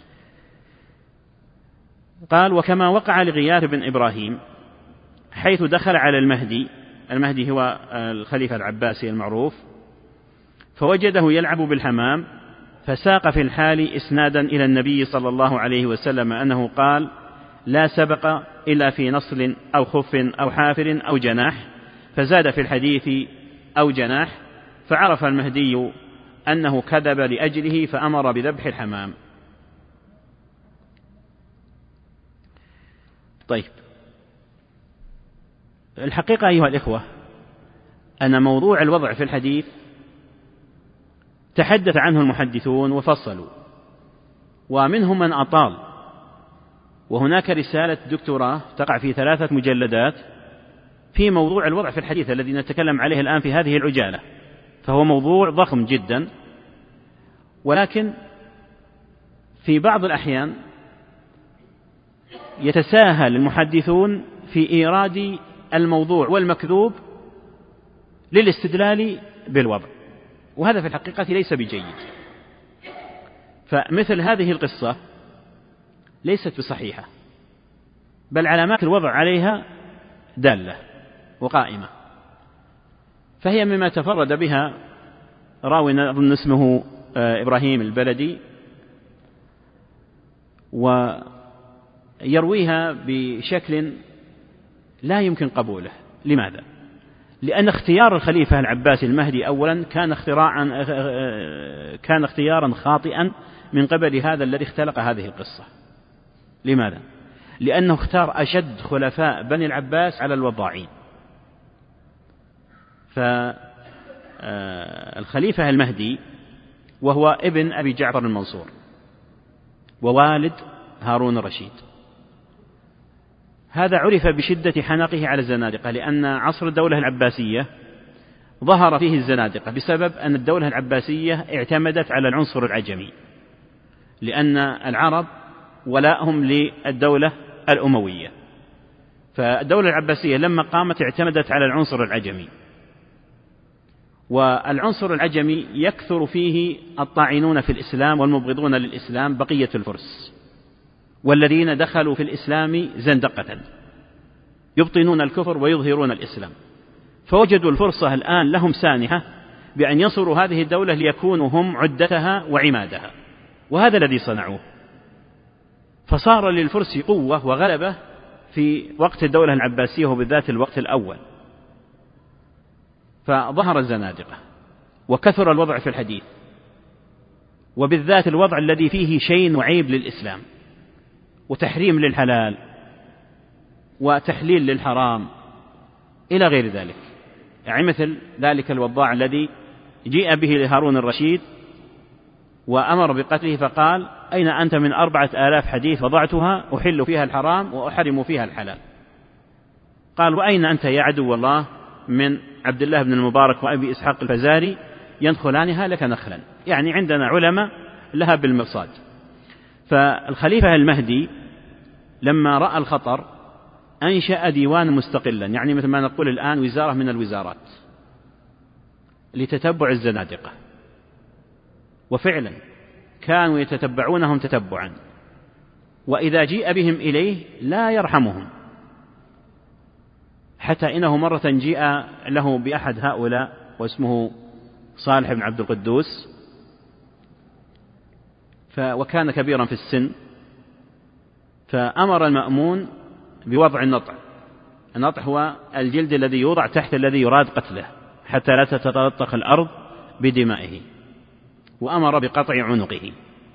قال وكما وقع لغياث بن إبراهيم حيث دخل على المهدي هو الخليفة العباسي المعروف، فوجده يلعب بالحمام، فساق في الحال إسنادا إلى النبي صلى الله عليه وسلم أنه قال لا سبق إلا في نصل أو خف أو حافر أو جناح، فزاد في الحديث أو جناح، فعرف المهدي أنه كذب لأجله فأمر بذبح الحمام. طيب، الحقيقة أيها الإخوة أن موضوع الوضع في الحديث تحدث عنه المحدثون وفصلوا، ومنهم من أطال، وهناك رسالة دكتوراه تقع في 3 مجلدات في موضوع الوضع في الحديث الذي نتكلم عليه الآن في هذه العجالة، فهو موضوع ضخم جدا، ولكن في بعض الأحيان يتساهل المحدثون في إيراد الموضوع والمكذوب للاستدلال بالوضع، وهذا في الحقيقة ليس بجيد. فمثل هذه القصة ليست بصحيحة، بل علامات الوضع عليها دالة وقائمة، فهي مما تفرد بها راوي أظن اسمه إبراهيم البلدي، ويرويها بشكل لا يمكن قبوله. لماذا؟ لأن اختيار الخليفة العباسي المهدي أولا كان اختيارا خاطئا من قبل هذا الذي اختلق هذه القصة. لماذا؟ لأنه اختار أشد خلفاء بني العباس على الوضاعين، فالخليفة المهدي وهو ابن أبي جعفر المنصور ووالد هارون الرشيد، هذا عرف بشدة حنقه على الزنادقة، لأن عصر الدولة العباسية ظهر فيه الزنادقة بسبب أن الدولة العباسية اعتمدت على العنصر العجمي، لأن العرب ولاءهم للدولة الأموية، فالدولة العباسية لما قامت اعتمدت على العنصر العجمي، والعنصر العجمي يكثر فيه الطاعنون في الإسلام والمبغضون للإسلام بقية الفرس، والذين دخلوا في الإسلام زندقة يبطنون الكفر ويظهرون الإسلام، فوجدوا الفرصة الآن لهم سانحة بأن ينصروا هذه الدولة ليكونوا هم عدتها وعمادها، وهذا الذي صنعوه، فصار للفرس قوة وغلبة في وقت الدولة العباسية وبالذات الوقت الأول، فظهر الزنادقة وكثر الوضع في الحديث، وبالذات الوضع الذي فيه شيء وعيب للإسلام وتحريم للحلال وتحليل للحرام إلى غير ذلك، يعني مثل ذلك الوضاع الذي جيء به لهارون الرشيد وأمر بقتله، فقال أين أنت من 4000 حديث وضعتها أحل فيها الحرام وأحرم فيها الحلال؟ قال وأين أنت يا عدو الله من عبد الله بن المبارك وأبي إسحاق الفزاري ينخلانها لك نخلا، يعني عندنا علماء لها بالمرصاد. فالخليفة المهدي لما رأى الخطر أنشأ ديوان مستقلا، يعني مثل ما نقول الآن وزارة من الوزارات لتتبع الزنادقة، وفعلا كانوا يتتبعونهم تتبعا، وإذا جيء بهم إليه لا يرحمهم، حتى إنه مرة جيء له بأحد هؤلاء واسمه صالح بن عبد القدوس، وكان كبيرا في السن، فأمر المأمون بوضع النطع. النطع هو الجلد الذي يوضع تحت الذي يراد قتله حتى لا تتلطخ الأرض بدمائه، وأمر بقطع عنقه.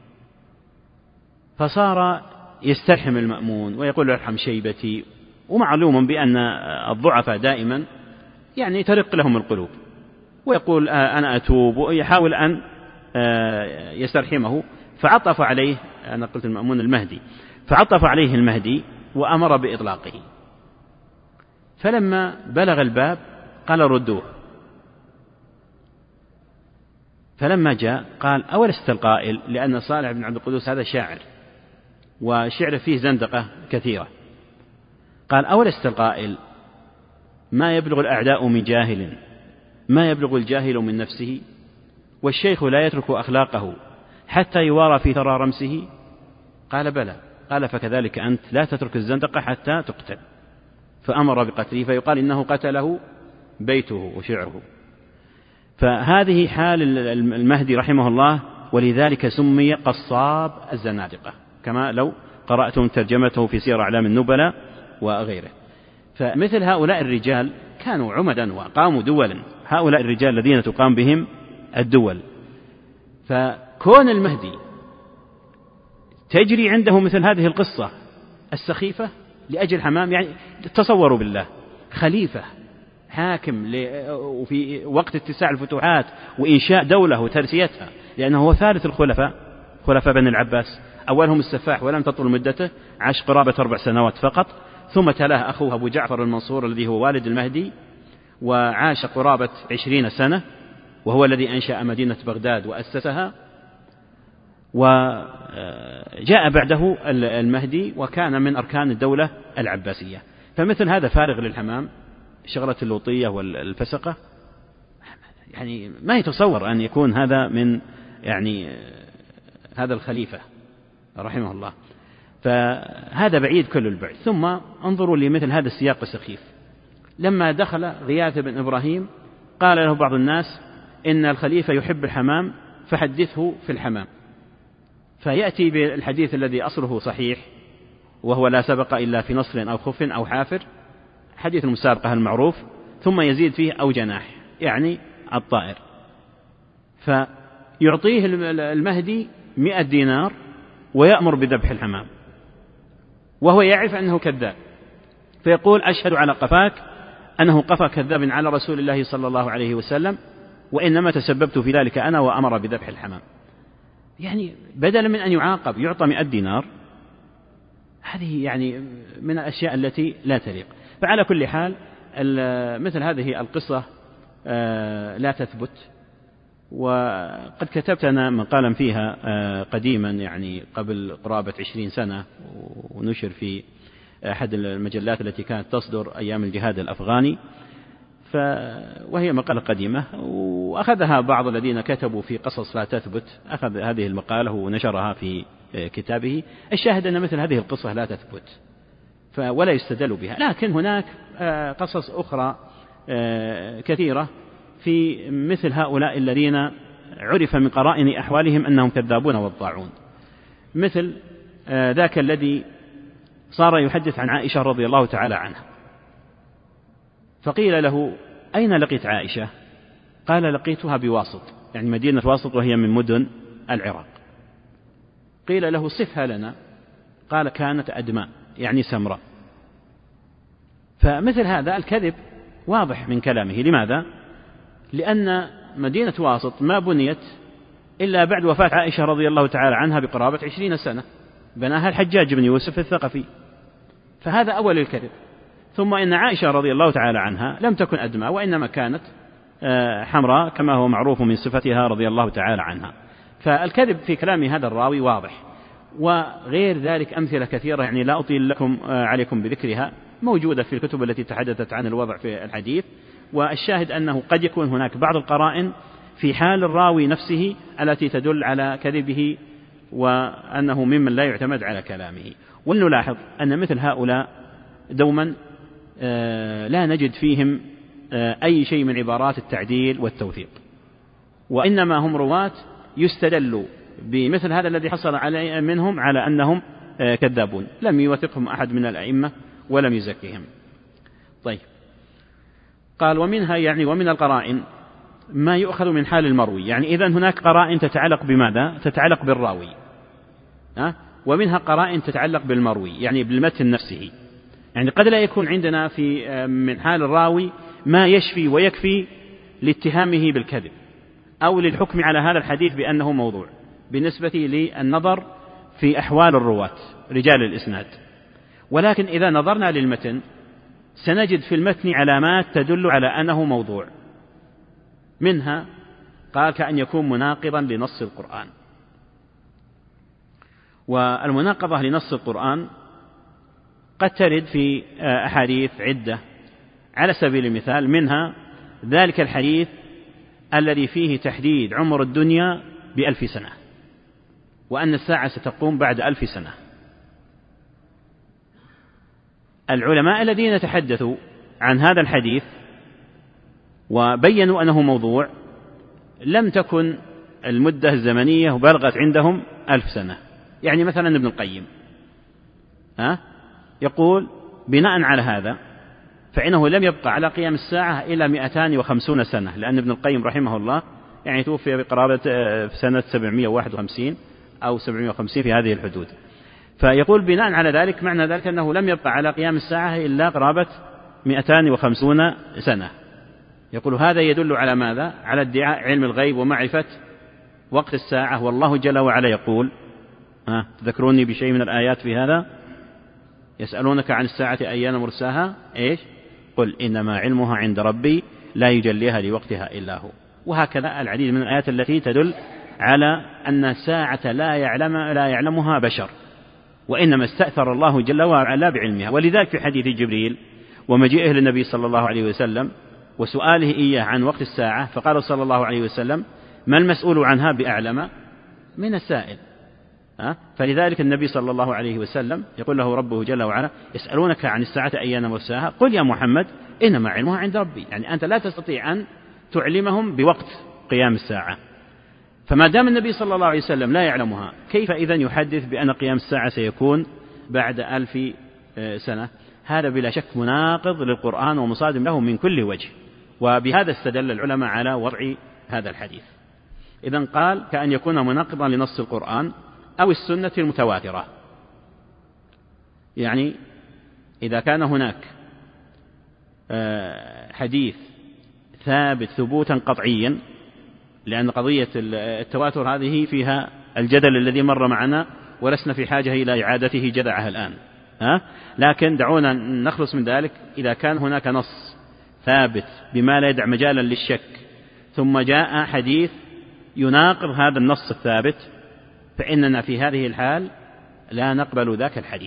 فصار يسترحم المأمون ويقول ارحم شيبتي، ومعلوم بأن الضعفاء دائما يعني ترق لهم القلوب، ويقول أنا أتوب، ويحاول أن يسترحمه. فعطف عليه، أنا قلت المأمون المهدي، فعطف عليه المهدي وأمر بإطلاقه. فلما بلغ الباب قال ردوه، فلما جاء قال أولست القائل، لأن صالح بن عبد القدوس هذا شاعر، وشعره فيه زندقة كثيرة، قال أولست القائل ما يبلغ الأعداء من جاهل، ما يبلغ الجاهل من نفسه، والشيخ لا يترك أخلاقه حتى يوارى في ثرى رمسه. قال بلى. قال فكذلك أنت لا تترك الزندقة حتى تقتل. فأمر بقتله، فيقال إنه قتله بيته وشعره. فهذه حال المهدي رحمه الله، ولذلك سمي قصاب الزنادقة، كما لو قرأتم ترجمته في سير أعلام النبلاء وغيره. فمثل هؤلاء الرجال كانوا عمدا وقاموا دولا، هؤلاء الرجال الذين تقام بهم الدول. فكون المهدي تجري عنده مثل هذه القصة السخيفة لأجل حمام، يعني تصوروا بالله خليفة حاكم وفي وقت اتساع الفتوحات وإنشاء دولة وترسيتها، لأنه هو ثالث الخلفاء، خلفاء بني العباس، أولهم السفاح ولم تطول مدته، عاش قرابة 4 سنوات فقط، ثم تلاه أخوه أبو جعفر المنصور الذي هو والد المهدي وعاش قرابة 20 سنة، وهو الذي أنشأ مدينة بغداد وأسسها. وجاء بعده المهدي وكان من أركان الدولة العباسية. فمثل هذا فارغ للحمام، شغلة اللوطية والفسقة، يعني ما يتصور أن يكون هذا من يعني هذا الخليفة رحمه الله. فهذا بعيد كل البعد. ثم انظروا لمثل هذا السياق السخيف. لما دخل غياث بن إبراهيم قال له بعض الناس إن الخليفة يحب الحمام فحدثه في الحمام، فيأتي بالحديث الذي أصله صحيح، وهو لا سبق إلا في نصر أو خف أو حافر، حديث المسابقة المعروف، ثم يزيد فيه أو جناح، يعني الطائر. فيعطيه المهدي 100 دينار ويأمر بذبح الحمام، وهو يعرف أنه كذاب، فيقول أشهد على قفاك أنه قفى كذاب على رسول الله صلى الله عليه وسلم، وإنما تسببت في ذلك أنا، وأمر بذبح الحمام. يعني بدلا من أن يعاقب يعطى 100 دينار. هذه يعني من الأشياء التي لا تليق. فعلى كل حال مثل هذه القصة لا تثبت. وقد كتبت أنا مقالا فيها قديما، يعني قبل قرابة 20 سنة، ونشر في أحد المجلات التي كانت تصدر أيام الجهاد الأفغاني، وهي مقالة قديمة، وأخذها بعض الذين كتبوا في قصص لا تثبت، أخذ هذه المقالة ونشرها في كتابه. الشاهد أن مثل هذه القصة لا تثبت ولا يستدل بها، لكن هناك قصص أخرى كثيرة في مثل هؤلاء الذين عرف من قرائن أحوالهم أنهم كذابون وضاعون، مثل ذاك الذي صار يحدث عن عائشة رضي الله تعالى عنها، فقيل له أين لقيت عائشة؟ قال لقيتها بواسط، يعني مدينة واسط وهي من مدن العراق. قيل له صفها لنا، قال كانت أدماء، يعني سمراء. فمثل هذا الكذب واضح من كلامه. لماذا؟ لأن مدينة واسط ما بنيت إلا بعد وفاة عائشة رضي الله تعالى عنها بقرابة 20 سنة، بناها الحجاج بن يوسف الثقفي، فهذا أول الكذب. ثم إن عائشة رضي الله تعالى عنها لم تكن أدمى، وإنما كانت حمراء كما هو معروف من صفتها رضي الله تعالى عنها. فالكذب في كلام هذا الراوي واضح. وغير ذلك أمثلة كثيرة، يعني لا أطيل عليكم بذكرها، موجودة في الكتب التي تحدثت عن الوضع في الحديث. والشاهد أنه قد يكون هناك بعض القرائن في حال الراوي نفسه التي تدل على كذبه، وأنه ممن لا يعتمد على كلامه. ونلاحظ أن مثل هؤلاء دوما لا نجد فيهم أي شيء من عبارات التعديل والتوثيق، وإنما هم رواة يستدل بمثل هذا الذي حصل عليه منهم على أنهم كذابون، لم يوثقهم أحد من الأئمة ولم يزكهم. طيب، قال ومنها يعني ومن القرائن ما يؤخذ من حال المروي، يعني إذن هناك قرائن تتعلق بماذا؟ تتعلق بالراوي، ومنها قرائن تتعلق بالمروي يعني بالمتن نفسه. يعني قد لا يكون عندنا في من حال الراوي ما يشفي ويكفي لاتهامه بالكذب أو للحكم على هذا الحديث بأنه موضوع بالنسبة للنظر في أحوال الرواة رجال الإسناد، ولكن إذا نظرنا للمتن سنجد في المتن علامات تدل على أنه موضوع. منها قال كأن يكون مناقضا لنص القرآن، والمناقضة لنص القرآن قد ترد في أحاديث عدة على سبيل المثال، منها ذلك الحديث الذي فيه تحديد عمر الدنيا ب1000 سنة وأن الساعة ستقوم بعد 1000 سنة. العلماء الذين تحدثوا عن هذا الحديث وبينوا أنه موضوع لم تكن المدة الزمنية بلغت عندهم 1000 سنة. يعني مثلا ابن القيم يقول بناء على هذا فإنه لم يبقى على قيام الساعة إلا 250 سنة، لأن ابن القيم رحمه الله يعني توفي بقرابة في سنة 751 أو 750 في هذه الحدود. فيقول بناء على ذلك معنى ذلك أنه لم يبقى على قيام الساعة إلا قرابة 250 سنة. يقول هذا يدل على ماذا؟ على ادعاء علم الغيب ومعرفة وقت الساعة، والله جل وعلا يقول تذكروني بشيء من الآيات في هذا، يسألونك عن الساعة أيان مرساها، إيش؟ قل إنما علمها عند ربي لا يجليها لوقتها إلا هو. وهكذا العديد من الآيات التي تدل على أن الساعة لا يعلمها بشر، وإنما استأثر الله جل وعلا بعلمها. ولذلك في حديث جبريل ومجيئه للنبي صلى الله عليه وسلم وسؤاله إياه عن وقت الساعة، فقال صلى الله عليه وسلم ما المسؤول عنها بأعلم من السائل. فلذلك النبي صلى الله عليه وسلم يقول له ربه جل وعلا يسألونك عن الساعة أيان مرساها قل يا محمد إنما علمها عند ربي. يعني أنت لا تستطيع أن تعلمهم بوقت قيام الساعة، فما دام النبي صلى الله عليه وسلم لا يعلمها كيف إذن يحدث بأن قيام الساعة سيكون بعد 1000 سنة؟ هذا بلا شك مناقض للقرآن ومصادم له من كل وجه. وبهذا استدل العلماء على وضع هذا الحديث. إذن قال كأن يكون مناقضا لنص القرآن أو السنة المتواترة. يعني إذا كان هناك حديث ثابت ثبوتا قطعيا، لأن قضية التواتر هذه فيها الجدل الذي مر معنا ولسنا في حاجة إلى إعادته جذعها الآن، لكن دعونا نخلص من ذلك. إذا كان هناك نص ثابت بما لا يدع مجالا للشك ثم جاء حديث يناقض هذا النص الثابت، فإننا في هذه الحال لا نقبل ذاك الحديث،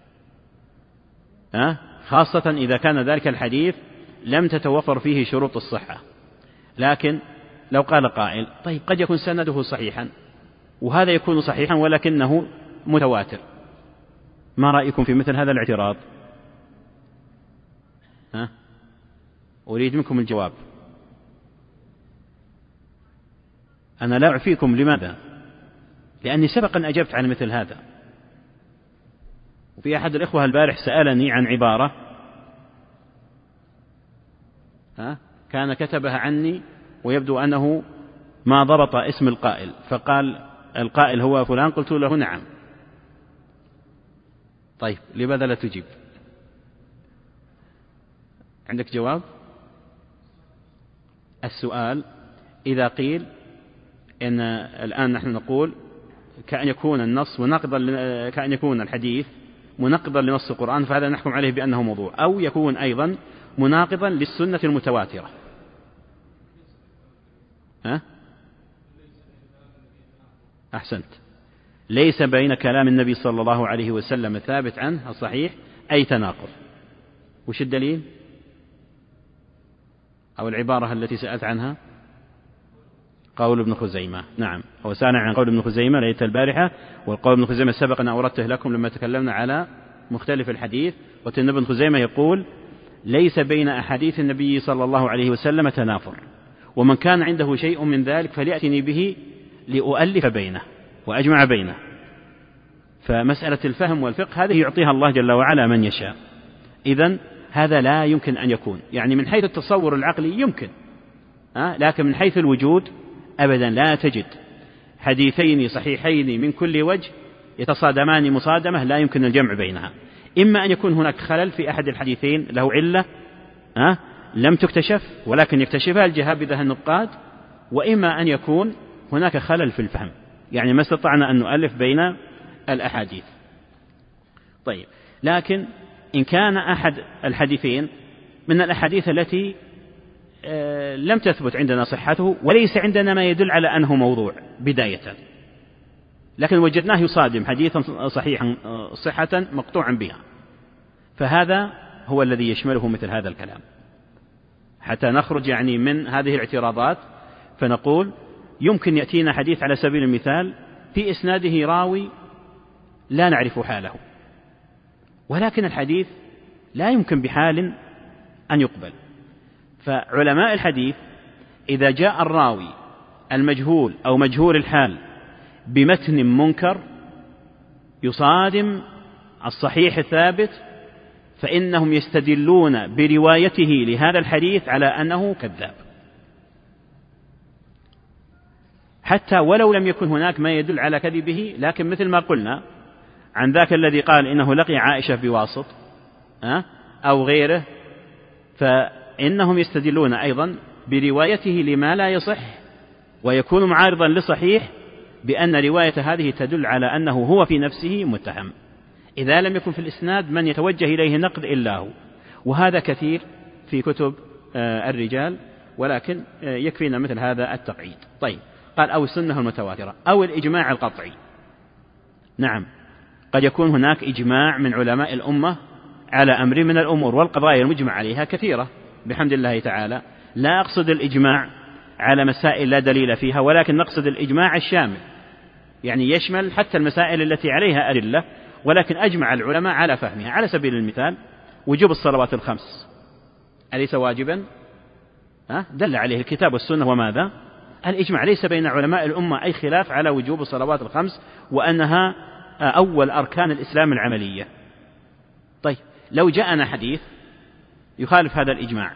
خاصة إذا كان ذلك الحديث لم تتوفر فيه شروط الصحة. لكن لو قال قائل طيب قد يكون سنده صحيحا وهذا يكون صحيحا ولكنه متواتر، ما رأيكم في مثل هذا الاعتراض؟ أريد منكم الجواب. أنا لا أعفيكم، لماذا؟ لأني سبقا أجبت عن مثل هذا. وفي أحد الإخوة البارح سألني عن عبارة كان كتبها عني ويبدو أنه ما ضبط اسم القائل، فقال القائل هو فلان، قلت له نعم. طيب لماذا لا تجيب؟ عندك جواب؟ السؤال إذا قيل إن الآن نحن نقول كأن يكون النص مناقضا، كأن يكون الحديث مناقضا لنص القرآن، فهذا نحكم عليه بأنه موضوع، أو يكون أيضا مناقضا للسنة المتواترة. أحسنت، ليس بين كلام النبي صلى الله عليه وسلم الثابت عنه الصحيح أي تناقض. وش الدليل أو العبارة التي سألت عنها؟ قول ابن خزيمة. نعم، هو سأل عن قول ابن خزيمة ليلة البارحة، والقول ابن خزيمة سبق أن أوردته لكم لما تكلمنا على مختلف الحديث، وأن ابن خزيمة يقول ليس بين أحاديث النبي صلى الله عليه وسلم تنافر، ومن كان عنده شيء من ذلك فليأتني به لأؤلف بينه وأجمع بينه. فمسألة الفهم والفقه هذه يعطيها الله جل وعلا من يشاء. إذن هذا لا يمكن أن يكون، يعني من حيث التصور العقلي يمكن، لكن من حيث الوجود أبدا لا تجد حديثين صحيحين من كل وجه يتصادمان مصادمة لا يمكن الجمع بينها. إما أن يكون هناك خلل في أحد الحديثين له علة لم تكتشف ولكن يكتشفها الجهابذة النقاد، وإما أن يكون هناك خلل في الفهم، يعني ما استطعنا أن نؤلف بين الأحاديث. طيب، لكن إن كان أحد الحديثين من الأحاديث التي لم تثبت عندنا صحته وليس عندنا ما يدل على أنه موضوع بداية، لكن وجدناه يصادم حديثا صحيحا صحة مقطوعا بها، فهذا هو الذي يشمله مثل هذا الكلام، حتى نخرج يعني من هذه الاعتراضات. فنقول يمكن يأتينا حديث على سبيل المثال في إسناده راوي لا نعرف حاله، ولكن الحديث لا يمكن بحال أن يقبل. فعلماء الحديث إذا جاء الراوي المجهول أو مجهول الحال بمتن منكر يصادم الصحيح الثابت، فإنهم يستدلون بروايته لهذا الحديث على أنه كذاب، حتى ولو لم يكن هناك ما يدل على كذبه. لكن مثل ما قلنا عن ذاك الذي قال إنه لقي عائشة بواسط أو غيره، فإنهم يستدلون أيضا بروايته لما لا يصح ويكون معارضا لصحيح، بأن رواية هذه تدل على أنه هو في نفسه متهم، إذا لم يكن في الإسناد من يتوجه إليه نقد إلا هو. وهذا كثير في كتب الرجال، ولكن يكفينا مثل هذا التقعيد. طيب، قال أو السنة المتواترة أو الإجماع القطعي. نعم، قد يكون هناك إجماع من علماء الأمة على أمر من الأمور، والقضايا المجمع عليها كثيرة بحمد الله تعالى. لا أقصد الإجماع على مسائل لا دليل فيها، ولكن نقصد الإجماع الشامل، يعني يشمل حتى المسائل التي عليها أدلة ولكن أجمع العلماء على فهمها. على سبيل المثال وجوب الصلوات الخمس أليس واجبا؟ دل عليه الكتاب والسنة وماذا؟ الإجماع. ليس بين علماء الأمة أي خلاف على وجوب الصلوات الخمس وأنها أول أركان الإسلام العملية. طيب، لو جاءنا حديث يخالف هذا الإجماع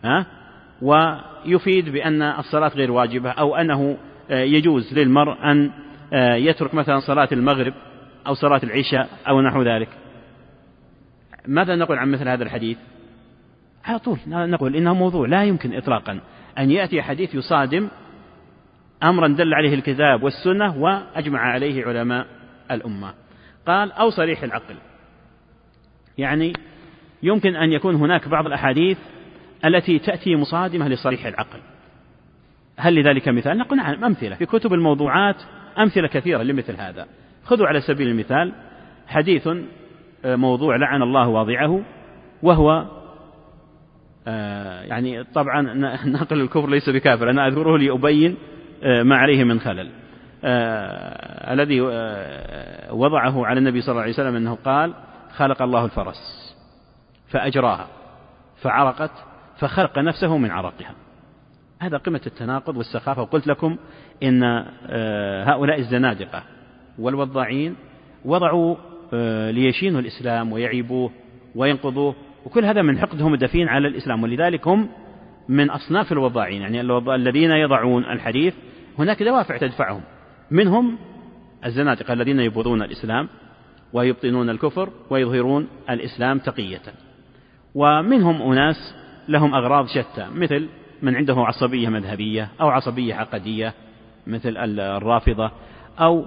ويفيد بأن الصلاة غير واجبة، أو أنه يجوز للمرء أن يترك مثلا صلاة المغرب أو صلاة العشاء أو نحو ذلك، ماذا نقول عن مثل هذا الحديث؟ على طول نقول إنه موضوع، لا يمكن إطلاقا أن يأتي حديث يصادم أمرا دل عليه الكتاب والسنة وأجمع عليه علماء الأمة. قال أو صريح العقل، يعني يمكن أن يكون هناك بعض الأحاديث التي تأتي مصادمة لصريح العقل. هل لذلك مثال؟ نقول نعم، أمثلة في كتب الموضوعات، أمثلة كثيرة لمثل هذا. خذوا على سبيل المثال حديث موضوع لعن الله واضعه، وهو يعني طبعا نقل الكفر ليس بكافر، أنا أذكره لأبين ما عليه من خلل. الذي وضعه على النبي صلى الله عليه وسلم أنه قال خلق الله الفرس فأجراها فعرقت فخلق نفسه من عرقها. هذا قمة التناقض والسخافة. وقلت لكم إن هؤلاء الزنادقة والوضاعين وضعوا ليشينوا الإسلام ويعيبوه وينقضوه، وكل هذا من حقدهم الدفين على الإسلام، ولذلك هم من أصناف الوضاعين، يعني الذين يضعون الحديث هناك دوافع تدفعهم، منهم الزنادقة الذين يبغضون الإسلام ويبطنون الكفر ويظهرون الإسلام تقية، ومنهم أناس لهم أغراض شتى، مثل من عنده عصبية مذهبية أو عصبية عقدية مثل الرافضة، أو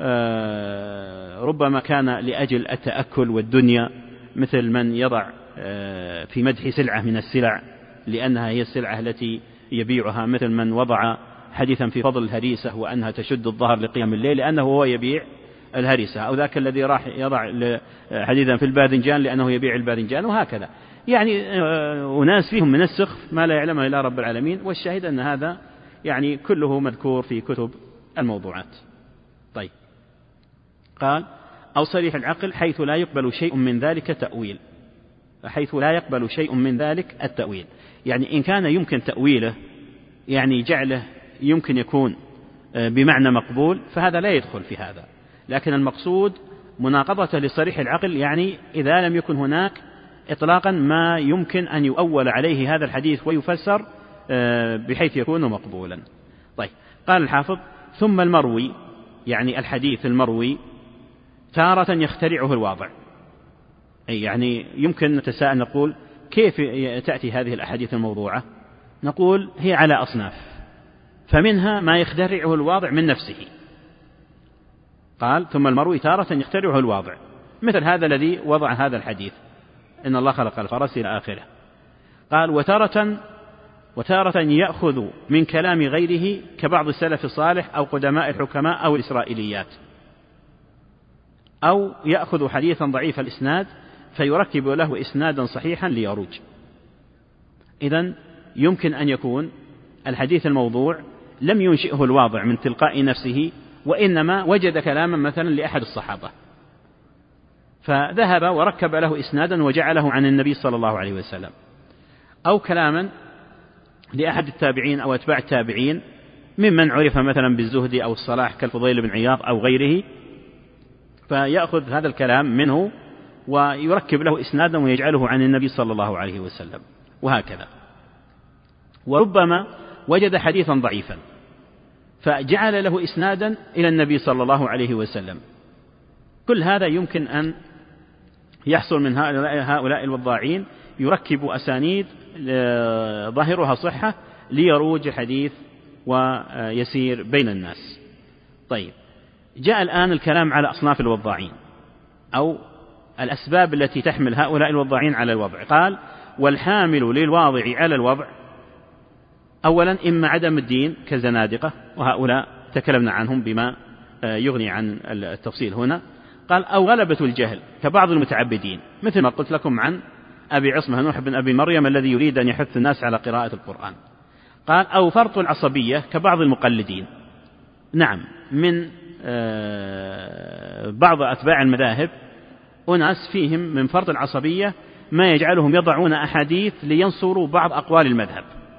ربما كان لأجل التأكل والدنيا، مثل من يضع في مدح سلعة من السلع لأنها هي السلعة التي يبيعها، مثل من وضع حديثا في فضل الهريسة وأنها تشد الظهر لقيام الليل لأنه هو يبيع الهريسة، أو ذاك الذي راح يضع حديثا في الباذنجان لأنه يبيع الباذنجان، وهكذا. يعني أناس فيهم من السخف ما لا يعلمه إلا رب العالمين، والشاهد أن هذا يعني كله مذكور في كتب الموضوعات. طيب، قال أو صريح العقل حيث لا يقبل شيء من ذلك تأويل، حيث لا يقبل شيء من ذلك التأويل، يعني إن كان يمكن تأويله يعني جعله يمكن يكون بمعنى مقبول، فهذا لا يدخل في هذا. لكن المقصود مناقضته لصريح العقل، يعني إذا لم يكن هناك إطلاقا ما يمكن أن يؤول عليه هذا الحديث ويفسر بحيث يكون مقبولا. طيب، قال الحافظ: ثم المروي، يعني الحديث المروي تارة يخترعه الواضع. أي يعني يمكن نتساءل نقول: كيف تأتي هذه الأحاديث الموضوعة؟ نقول: هي على أصناف، فمنها ما يخترعه الواضع من نفسه. قال: ثم المروي تارة يخترعه الواضع، مثل هذا الذي وضع هذا الحديث إن الله خلق الفرس إلى آخره. قال: وتارة يأخذ من كلام غيره كبعض السلف الصالح أو قدماء الحكماء أو الإسرائيليات، أو يأخذ حديثا ضعيف الإسناد فيركب له إسنادا صحيحا ليروج. إذن يمكن أن يكون الحديث الموضوع لم ينشئه الواضع من تلقاء نفسه، وإنما وجد كلاما مثلا لأحد الصحابة فذهب وركب له إسنادا وجعله عن النبي صلى الله عليه وسلم، أو كلاما لأحد التابعين أو أتباع التابعين ممن عرف مثلا بالزهد أو الصلاح كالفضيل بن عياض أو غيره، فيأخذ هذا الكلام منه ويركب له إسنادا ويجعله عن النبي صلى الله عليه وسلم، وهكذا. وربما وجد حديثا ضعيفا فجعل له إسنادا إلى النبي صلى الله عليه وسلم. كل هذا يمكن أن يحصل من هؤلاء الوضاعين، يركب أسانيد ظاهرها صحة ليروج الحديث ويسير بين الناس. طيب، جاء الآن الكلام على أصناف الوضاعين أو الأسباب التي تحمل هؤلاء الوضاعين على الوضع. قال: والحامل للواضع على الوضع أولا إما عدم الدين كالزنادقة، وهؤلاء تكلمنا عنهم بما يغني عن التفصيل هنا. قال: أو غلبة الجهل كبعض المتعبدين، مثل ما قلت لكم عن أبي عصمة نوح بن أبي مريم الذي يريد أن يحث الناس على قراءة القرآن. قال: أو فرط العصبية كبعض المقلدين. نعم، من بعض أتباع المذاهب أناس فيهم من فرط العصبية ما يجعلهم يضعون أحاديث لينصروا بعض أقوال المذهب،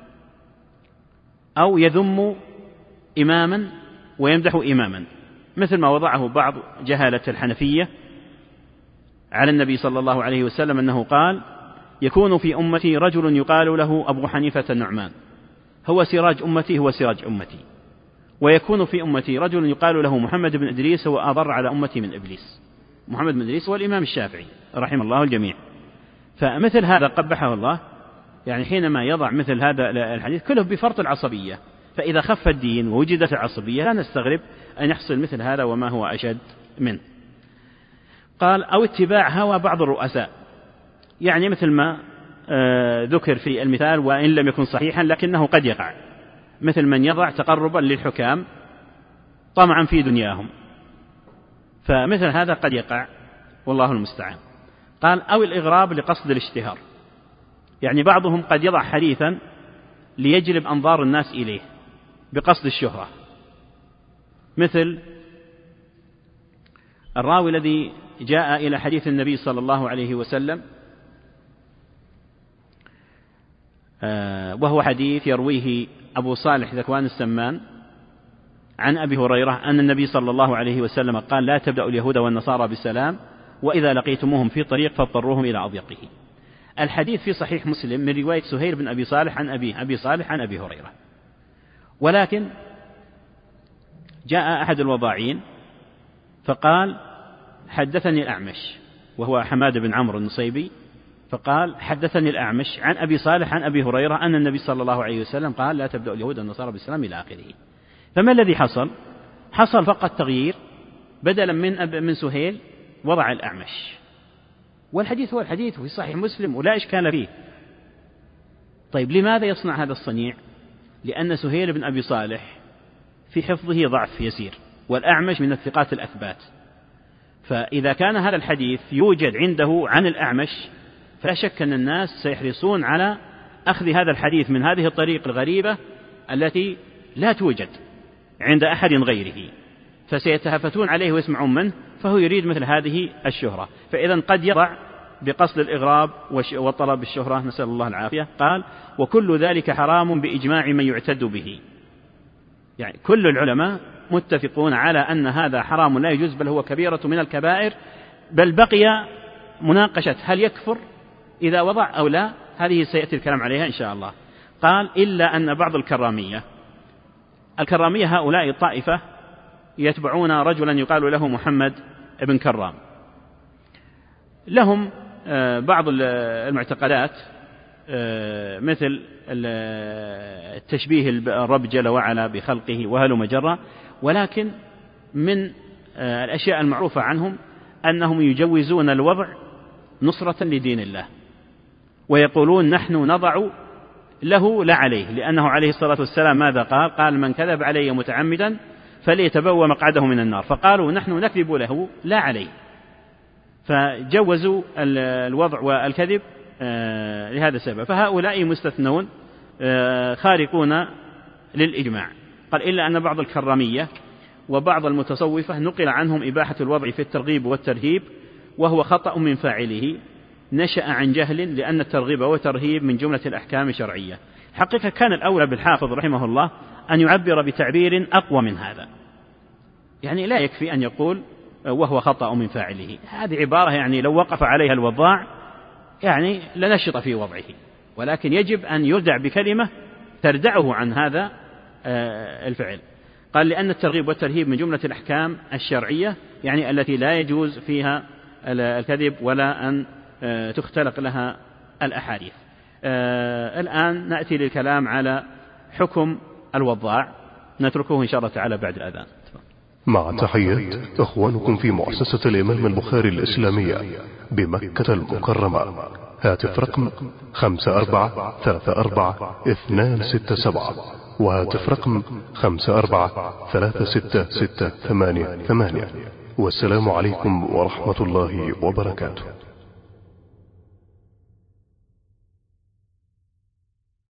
أو يذم إماما ويمدح إماما، مثل ما وضعه بعض جهالة الحنفية على النبي صلى الله عليه وسلم أنه قال: يكون في أمتي رجل يقال له أبو حنيفة النعمان هو سراج أمتي هو سراج أمتي، ويكون في أمتي رجل يقال له محمد بن إدريس هو أضر على أمتي من إبليس. محمد بن إدريس هو الإمام الشافعي رحمه الله الجميع. فمثل هذا قبحه الله، يعني حينما يضع مثل هذا الحديث كله بفرط العصبية، فإذا خف الدين ووجدت العصبية لا نستغرب أن يحصل مثل هذا وما هو أشد منه. قال: أو اتباع هوى بعض الرؤساء، يعني مثل ما ذكر في المثال وإن لم يكن صحيحا لكنه قد يقع، مثل من يضع تقربا للحكام طمعا في دنياهم، فمثل هذا قد يقع والله المستعان. قال: أو الإغراب لقصد الاشتهار، يعني بعضهم قد يضع حديثا ليجلب أنظار الناس إليه بقصد الشهرة، مثل الراوي الذي جاء إلى حديث النبي صلى الله عليه وسلم وهو حديث يرويه أبو صالح ذكوان السمان عن أبي هريرة أن النبي صلى الله عليه وسلم قال: لا تبدأوا اليهود والنصارى بالسلام، وإذا لقيتموهم في طريق فاضطروهم إلى أضيقه. الحديث في صحيح مسلم من رواية سهيل بن أبي صالح عن أبي صالح عن أبي هريرة، ولكن جاء أحد الوضاعين فقال: حدثني الأعمش، وهو حماد بن عمرو النصيبي، فقال: حدثني الأعمش عن أبي صالح عن أبي هريرة أن النبي صلى الله عليه وسلم قال: لا تبدأ اليهود والنصارى بالسلام إلى آخره. فما الذي حصل؟ حصل فقط تغيير، بدلا من سهيل وضع الأعمش، والحديث هو الحديث في صحيح مسلم ولا إشكال فيه. طيب، لماذا يصنع هذا الصنيع؟ لأن سهيل بن أبي صالح في حفظه ضعف يسير، والأعمش من الثقات الأثبات، فإذا كان هذا الحديث يوجد عنده عن الأعمش فلا شك أن الناس سيحرصون على أخذ هذا الحديث من هذه الطريق الغريبة التي لا توجد عند أحد غيره، فسيتهافتون عليه ويسمعون منه، فهو يريد مثل هذه الشهرة. فإذا قد يضع بقصد الإغراب وطلب الشهرة، نسأل الله العافية. قال: وكل ذلك حرام بإجماع من يعتد به. يعني كل العلماء متفقون على أن هذا حرام لا يجوز، بل هو كبيرة من الكبائر، بل بقي مناقشة هل يكفر إذا وضع أو لا، هذه سيأتي الكلام عليها إن شاء الله. قال: إلا أن بعض الكرامية هؤلاء الطائفة يتبعون رجلا يقال له محمد بن كرام، لهم بعض المعتقدات مثل التشبيه الرب جل وعلا بخلقه وهلم جرا، ولكن من الأشياء المعروفة عنهم أنهم يجوزون الوضع نصرة لدين الله، ويقولون نحن نضع له لا عليه، لأنه عليه الصلاة والسلام ماذا قال؟ قال: من كذب علي متعمدا فليتبوأ مقعده من النار. فقالوا نحن نكذب له لا عليه، فجوزوا الوضع والكذب لهذا السبب. فهؤلاء مستثنون خارقون للإجماع. قال: إلا أن بعض الكرامية وبعض المتصوفة نقل عنهم إباحة الوضع في الترغيب والترهيب، وهو خطأ من فاعله نشأ عن جهل، لأن الترغيب والترهيب من جملة الأحكام الشرعية. حقيقة كان الأولى بالحافظ رحمه الله أن يعبر بتعبير أقوى من هذا، يعني لا يكفي أن يقول وهو خطأ من فاعله، هذه عبارة يعني لو وقف عليها الوضاع يعني لنشط في وضعه، ولكن يجب أن يردع بكلمة تردعه عن هذا الفعل. قال: لأن الترغيب والترهيب من جملة الأحكام الشرعية، يعني التي لا يجوز فيها الكذب ولا أن تختلق لها الأحاديث. الآن نأتي للكلام على حكم الوضاع، نتركه إن شاء الله تعالى بعد الأذان. مع تحية إخوانكم في مؤسسة الإمام البخاري الإسلامية بمكة المكرمة. هاتف رقم 5434-267، وهاتف رقم 54366888. والسلام عليكم ورحمة الله وبركاته.